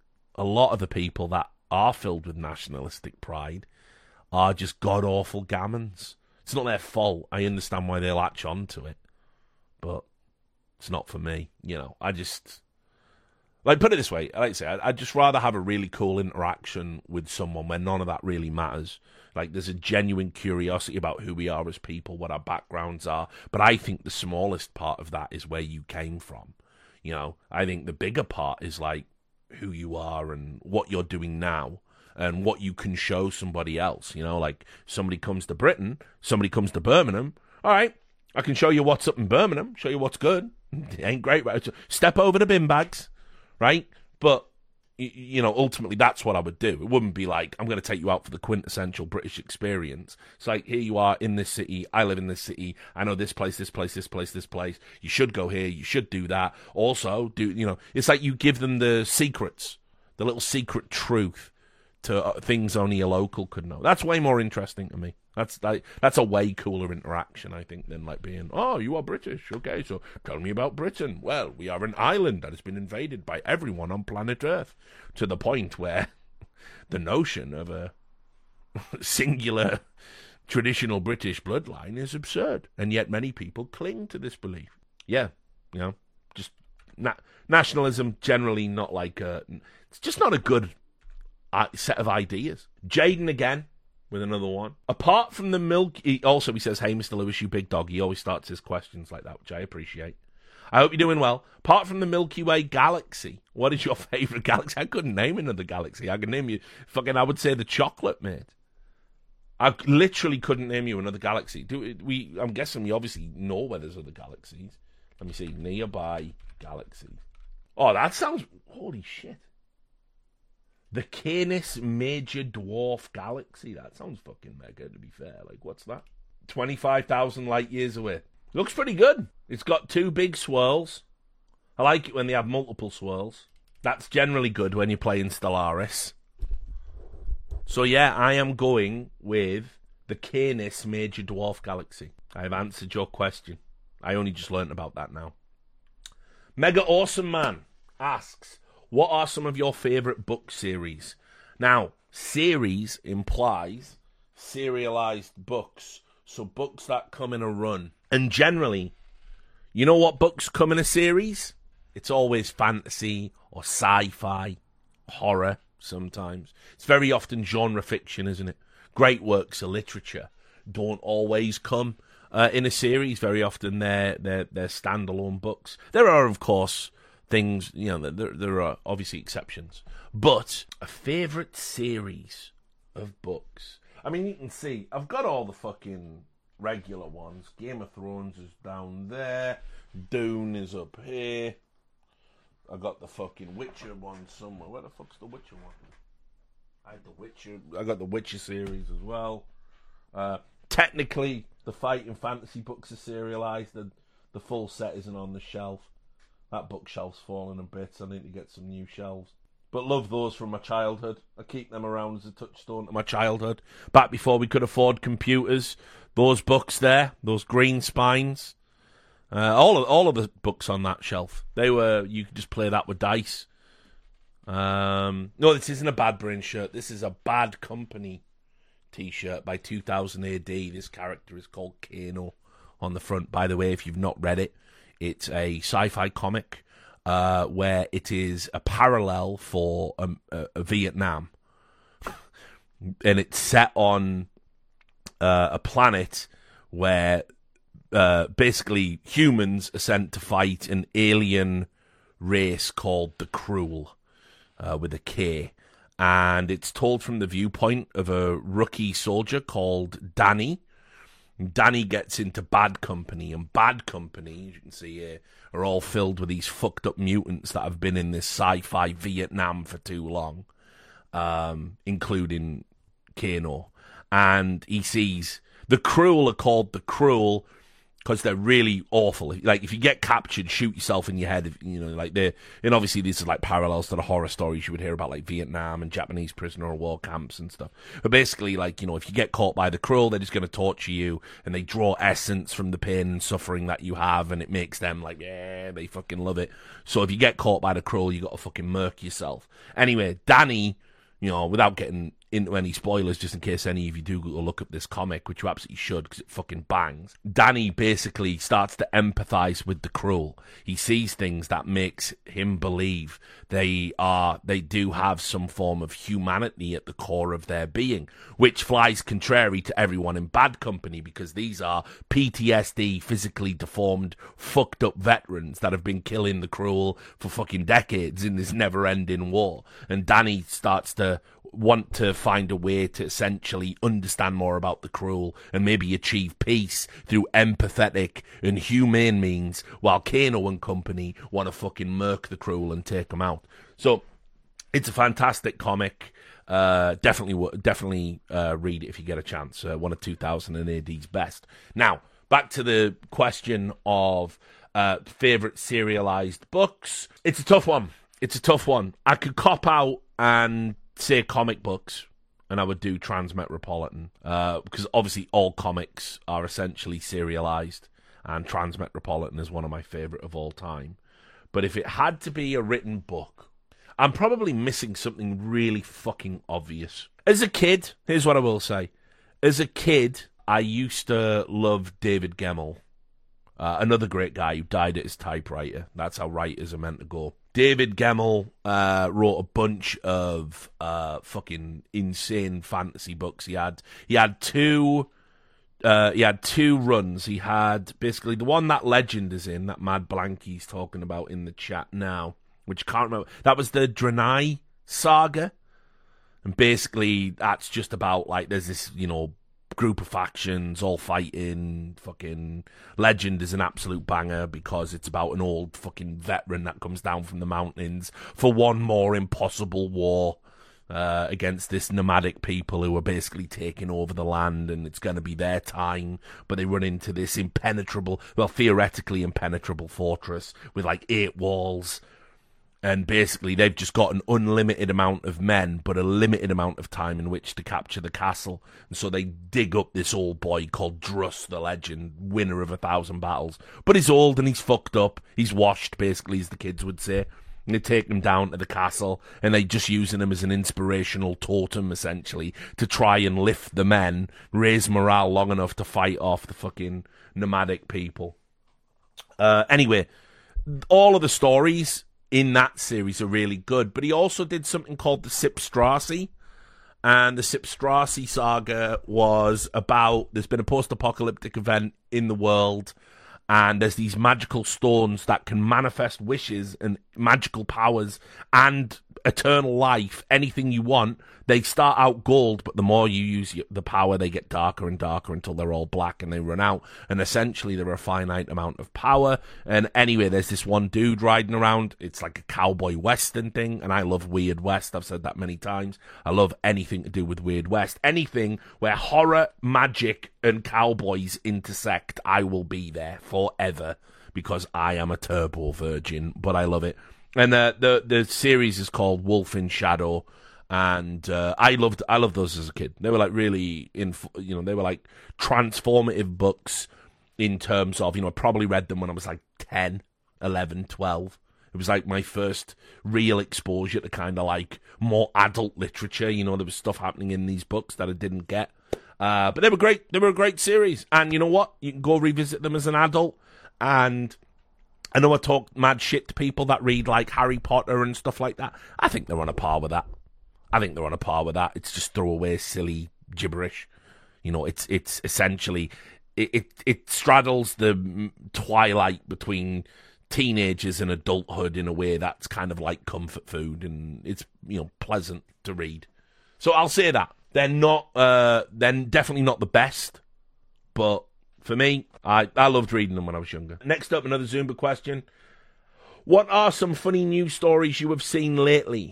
a lot of the people that are filled with nationalistic pride are just god-awful gammons. It's not their fault. I understand why they latch on to it. But it's not for me. You know, I just... Like, put it this way, like I say, I'd just rather have a really cool interaction with someone where none of that really matters. Like, there's a genuine curiosity about who we are as people, what our backgrounds are. But I think the smallest part of that is where you came from. You know, I think the bigger part is, like, who you are and what you're doing now and what you can show somebody else. You know, like, somebody comes to Britain, somebody comes to Birmingham. All right, I can show you what's up in Birmingham, show you what's good. It ain't great, right? Step over the bin bags. Right? But, you know, ultimately that's what I would do. It wouldn't be like, I'm going to take you out for the quintessential British experience. It's like, here you are in this city. I live in this city. I know this place, this place, this place, this place. You should go here. You should do that. Also, do, you know, it's like you give them the secrets, the little secret truth to uh, things only a local could know. That's way more interesting to me. That's like, that's a way cooler interaction, I think, than like being, oh, you are British. Okay, so tell me about Britain. Well, we are an island that has been invaded by everyone on planet Earth, to the point where the notion of a singular traditional British bloodline is absurd. And yet many people cling to this belief. Yeah, you know, just na- nationalism generally not like a, it's just not a good uh, set of ideas. Jaden again. With another one. Apart from the milk... He, also, he says, hey, Mister Lewis, you big dog. He always starts his questions like that, which I appreciate. I hope you're doing well. Apart from the Milky Way galaxy, what is your favourite galaxy? I couldn't name another galaxy. I could name you... Fucking, I would say the chocolate, mate. I literally couldn't name you another galaxy. Do we? I'm guessing we obviously know where there's other galaxies. Let me see. Nearby galaxies. Oh, that sounds... Holy shit. The Canis Major Dwarf Galaxy. That sounds fucking mega, to be fair. Like, what's that? twenty-five thousand light years away. Looks pretty good. It's got two big swirls. I like it when they have multiple swirls. That's generally good when you're playing Stellaris. So, yeah, I am going with the Canis Major Dwarf Galaxy. I have answered your question. I only just learnt about that now. Mega Awesome Man asks... What are some of your favourite book series? Now, series implies serialized books. So books that come in a run. And generally, you know what books come in a series? It's always fantasy or sci-fi, horror sometimes. It's very often genre fiction, isn't it? Great works of literature don't always come uh, in a series. Very often they're, they're, they're standalone books. There are, of course... Things, you know, there, there are obviously exceptions. But a favourite series of books. I mean, you can see, I've got all the fucking regular ones. Game of Thrones is down there. Dune is up here. I got the fucking Witcher one somewhere. Where the fuck's the Witcher one? I had the Witcher. I got the Witcher series as well. Uh, technically, the fighting fantasy books are serialised. And The full set isn't on the shelf. That bookshelf's falling to bits. I need to get some new shelves. But love those from my childhood. I keep them around as a touchstone to my childhood. Back before we could afford computers, those books there, those green spines, uh, all of all of the books on that shelf, they were, you could just play that with dice. Um, no, this isn't a Bad Brain shirt. This is a Bad Company t-shirt by two thousand A D. This character is called Kano on the front. By the way, if you've not read it, it's a sci-fi comic uh, where it is a parallel for a, a, a Vietnam. And it's set on uh, a planet where uh, basically humans are sent to fight an alien race called the Cruel, uh, with a K. And it's told from the viewpoint of a rookie soldier called Danny. Danny gets into Bad Company, and Bad Company, as you can see here, are all filled with these fucked up mutants that have been in this sci-fi Vietnam for too long, um, including Kano. And he sees the Cruel are called the Cruel because they're really awful. Like, if you get captured, shoot yourself in your head. If, you know, like they're, and obviously this is like parallels to the horror stories you would hear about, like Vietnam and Japanese prisoner of war camps and stuff. But basically, like, you know, if you get caught by the Cruel, they're just going to torture you, and they draw essence from the pain and suffering that you have, and it makes them like, yeah, they fucking love it. So if you get caught by the Cruel, you got to fucking murk yourself. Anyway, Danny, you know, without getting into any spoilers, just in case any of you do go look up this comic, which you absolutely should because it fucking bangs. Danny basically starts to empathize with the Cruel. He sees things that makes him believe they are, they do have some form of humanity at the core of their being, which flies contrary to everyone in Bad Company, because these are P T S D, physically deformed, fucked up veterans that have been killing the Cruel for fucking decades in this never-ending war. And Danny starts to want to find a way to essentially understand more about the Cruel and maybe achieve peace through empathetic and humane means, while Kano and company want to fucking murk the Cruel and take them out. So it's a fantastic comic. Uh, definitely, definitely uh, read it if you get a chance. Uh, one of two thousand A D's best. Now, back to the question of uh, favourite serialized books. It's a tough one. It's a tough one. I could cop out and say comic books, and I would do Transmetropolitan, uh, because obviously all comics are essentially serialized, and Transmetropolitan is one of my favourite of all time. But if it had to be a written book, I'm probably missing something really fucking obvious. As a kid, here's what I will say. As a kid, I used to love David Gemmell, uh, another great guy who died at his typewriter. That's how writers are meant to go. David Gemmell uh, wrote a bunch of uh, fucking insane fantasy books. He had he had two uh, he had two runs. He had basically the one that Legend is in, that Mad Blanky's talking about in the chat now, which I can't remember. That was the Draenei saga, and basically that's just about like there's this, you know, group of factions all fighting. Fucking Legend is an absolute banger because it's about an old fucking veteran that comes down from the mountains for one more impossible war uh, against this nomadic people who are basically taking over the land, and it's going to be their time, but they run into this impenetrable, well, theoretically impenetrable fortress with like eight walls. And basically, they've just got an unlimited amount of men, but a limited amount of time in which to capture the castle. And so they dig up this old boy called Druss the Legend, winner of a thousand battles. But he's old and he's fucked up. He's washed, basically, as the kids would say. And they take him down to the castle, and they just using him as an inspirational totem, essentially, to try and lift the men, raise morale long enough to fight off the fucking nomadic people. Uh, anyway, all of the stories in that series are really good, but he also did something called the Sipstrassi, and the Sipstrassi saga was about, there's been a post-apocalyptic event in the world, and there's these magical stones that can manifest wishes and magical powers and eternal life, anything you want, they start out gold, but the more you use the power, they get darker and darker until they're all black and they run out. And essentially, they're a finite amount of power. And anyway, there's this one dude riding around. It's like a cowboy western thing, and I love Weird West. I've said that many times. I love anything to do with Weird West. Anything where horror, magic, and cowboys intersect, I will be there forever because I am a turbo virgin, but I love it. And uh, the the series is called Wolf in Shadow. And uh, I loved I loved those as a kid. They were like really, inf- you know, they were like transformative books in terms of, you know, I probably read them when I was like ten, eleven, twelve. It was like my first real exposure to kind of like more adult literature. You know, there was stuff happening in these books that I didn't get. Uh, but they were great. They were a great series. And you know what? You can go revisit them as an adult. And I know I talk mad shit to people that read like Harry Potter and stuff like that. I think they're on a par with that. I think they're on a par with that. It's just throwaway, silly gibberish. You know, it's it's essentially it it, it straddles the twilight between teenagers and adulthood in a way that's kind of like comfort food, and it's, you know, pleasant to read. So I'll say that they're not, uh, they're definitely not the best, but for me, I I loved reading them when I was younger. Next up, another Zumba question: what are some funny news stories you have seen lately?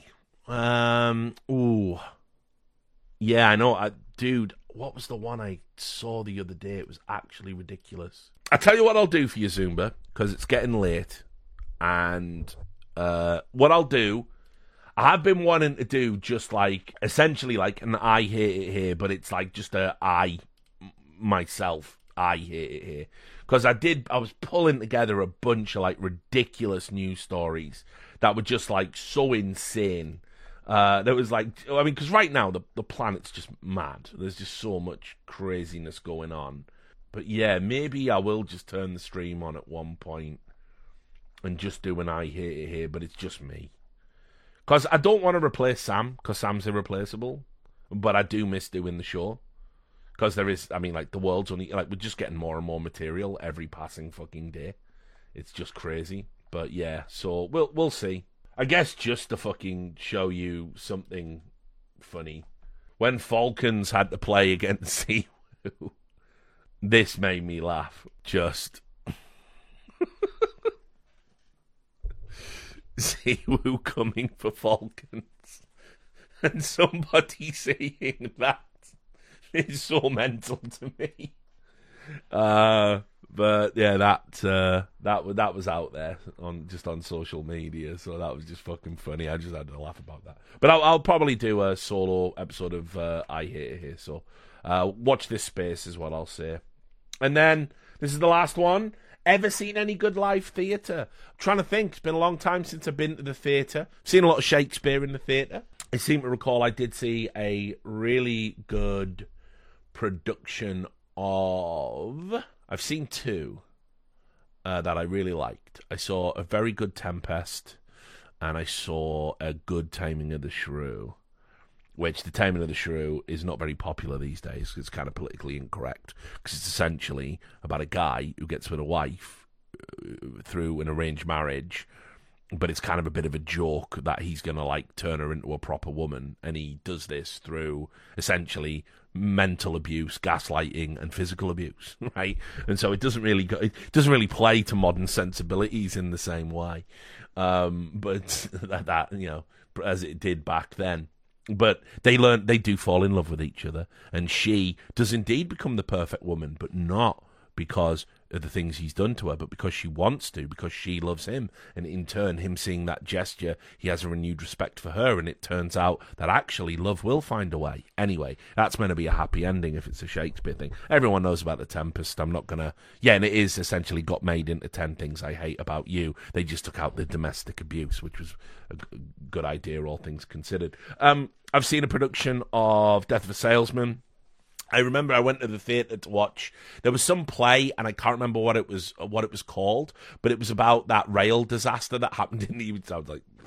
Um, ooh, yeah, I know, I, dude, what was the one I saw the other day? It was actually ridiculous. I tell you what I'll do for you, Zumba, because it's getting late, and, uh, what I'll do, I have been wanting to do just like, essentially like an I hate it here, but it's like just a I, myself, I hate it here. Because I did, I was pulling together a bunch of like ridiculous news stories that were just like so insane. Uh, there was like, I mean, because right now the, the planet's just mad. There's just so much craziness going on. But yeah, maybe I will just turn the stream on at one point and just do an I hate it here, but it's just me. Because I don't want to replace Sam, because Sam's irreplaceable. But I do miss doing the show. Because there is, I mean, like, the world's only, like, we're just getting more and more material every passing fucking day. It's just crazy. But yeah, so we'll we'll see. I guess just to fucking show you something funny. When Falcons had to play against Siwoo, this made me laugh. Just Siwoo coming for Falcons and somebody saying that is so mental to me. Uh, but yeah, that uh, that that was out there on just on social media, so that was just fucking funny. I just had to laugh about that. But I'll, I'll probably do a solo episode of uh, I Hate It Here. So uh, watch this space is what I'll say. And then this is the last one. Ever seen any good live theatre? I'm trying to think. It's been a long time since I've been to the theatre. Seen a lot of Shakespeare in the theatre. I seem to recall I did see a really good production of... I've seen two uh, that I really liked. I saw A Very Good Tempest, and I saw A Good Taming of the Shrew, which The Taming of the Shrew is not very popular these days. It's kind of politically incorrect, because it's essentially about a guy who gets with a wife through an arranged marriage, but it's kind of a bit of a joke that he's going to, like, turn her into a proper woman, and he does this through, essentially, mental abuse, gaslighting, and physical abuse, right? And so it doesn't really go, it doesn't really play to modern sensibilities in the same way, um, but that, that, you know, as it did back then. But they learn, they do fall in love with each other, and she does indeed become the perfect woman, but not because of the things he's done to her, but because she wants to, because she loves him. And in turn, him seeing that gesture, he has a renewed respect for her, and it turns out that actually love will find a way. Anyway, that's meant to be a happy ending if it's a Shakespeare thing. Everyone knows about The Tempest. I'm not going to... Yeah, and it is essentially got made into ten Things I Hate About You. They just took out the domestic abuse, which was a good idea, all things considered. Um, I've seen a production of Death of a Salesman. I remember I went to the theatre to watch. There was some play, and I can't remember what it was what it was called, but it was about that rail disaster that happened in the... It sounds like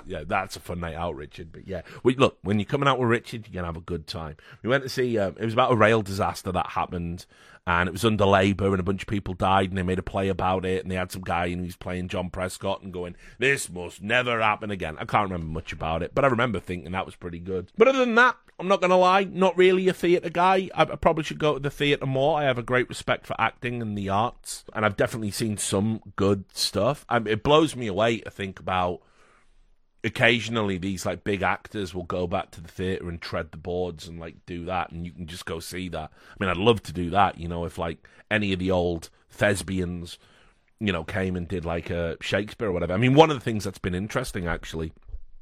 yeah, that's a fun night out, Richard. But yeah, we look, when you're coming out with Richard, you're gonna have a good time. We went to see. Um, it was about a rail disaster that happened, and it was under Labour, and a bunch of people died, and they made a play about it, and they had some guy and he was playing John Prescott and going, "This must never happen again." I can't remember much about it, but I remember thinking that was pretty good. But other than that, I'm not gonna lie, not really a theatre guy. I, I probably should go to the theatre more. I have a great respect for acting and the arts, and I've definitely seen some good stuff. I mean, it blows me away to think about. Occasionally, these like big actors will go back to the theatre and tread the boards and like do that, and you can just go see that. I mean, I'd love to do that. You know, if like any of the old thespians, you know, came and did like a Shakespeare or whatever. I mean, one of the things that's been interesting actually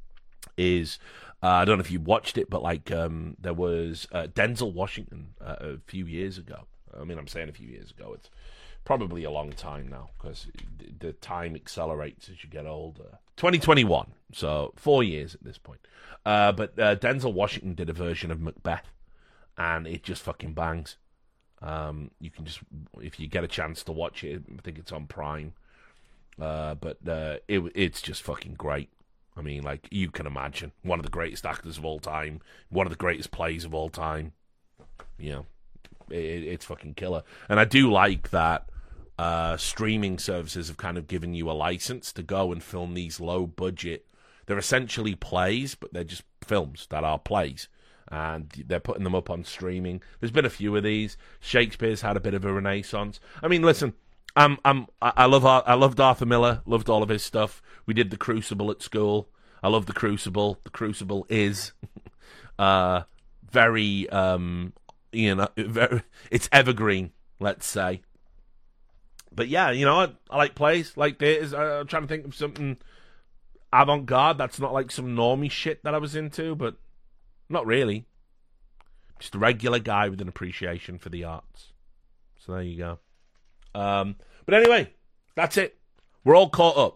is uh, I don't know if you watched it, but like um, there was uh, Denzel Washington uh, a few years ago. I mean, I'm saying a few years ago. It's probably a long time now because the time accelerates as you get older. twenty twenty-one, so four years at this point. Uh, but uh, Denzel Washington did a version of Macbeth, and it just fucking bangs. Um, you can just, if you get a chance to watch it, I think it's on Prime. Uh, but uh, it it's just fucking great. I mean, like, you can imagine, one of the greatest actors of all time, one of the greatest plays of all time. You know, it, it's fucking killer. And I do like that. Uh, streaming services have kind of given you a license to go and film these low budget. They're essentially plays, but they're just films that are plays, and they're putting them up on streaming. There's been a few of these. Shakespeare's had a bit of a renaissance. I mean, listen, I'm, I'm, I love, I loved Arthur Miller, loved all of his stuff. We did The Crucible at school. I love The Crucible. The Crucible is uh, very, um, you know, very, it's evergreen, let's say. But yeah, you know, I, I like plays, like theaters. I'm trying to think of something avant-garde that's not like some normie shit that I was into, but not really. Just a regular guy with an appreciation for the arts. So there you go. Um, but anyway, that's it. We're all caught up.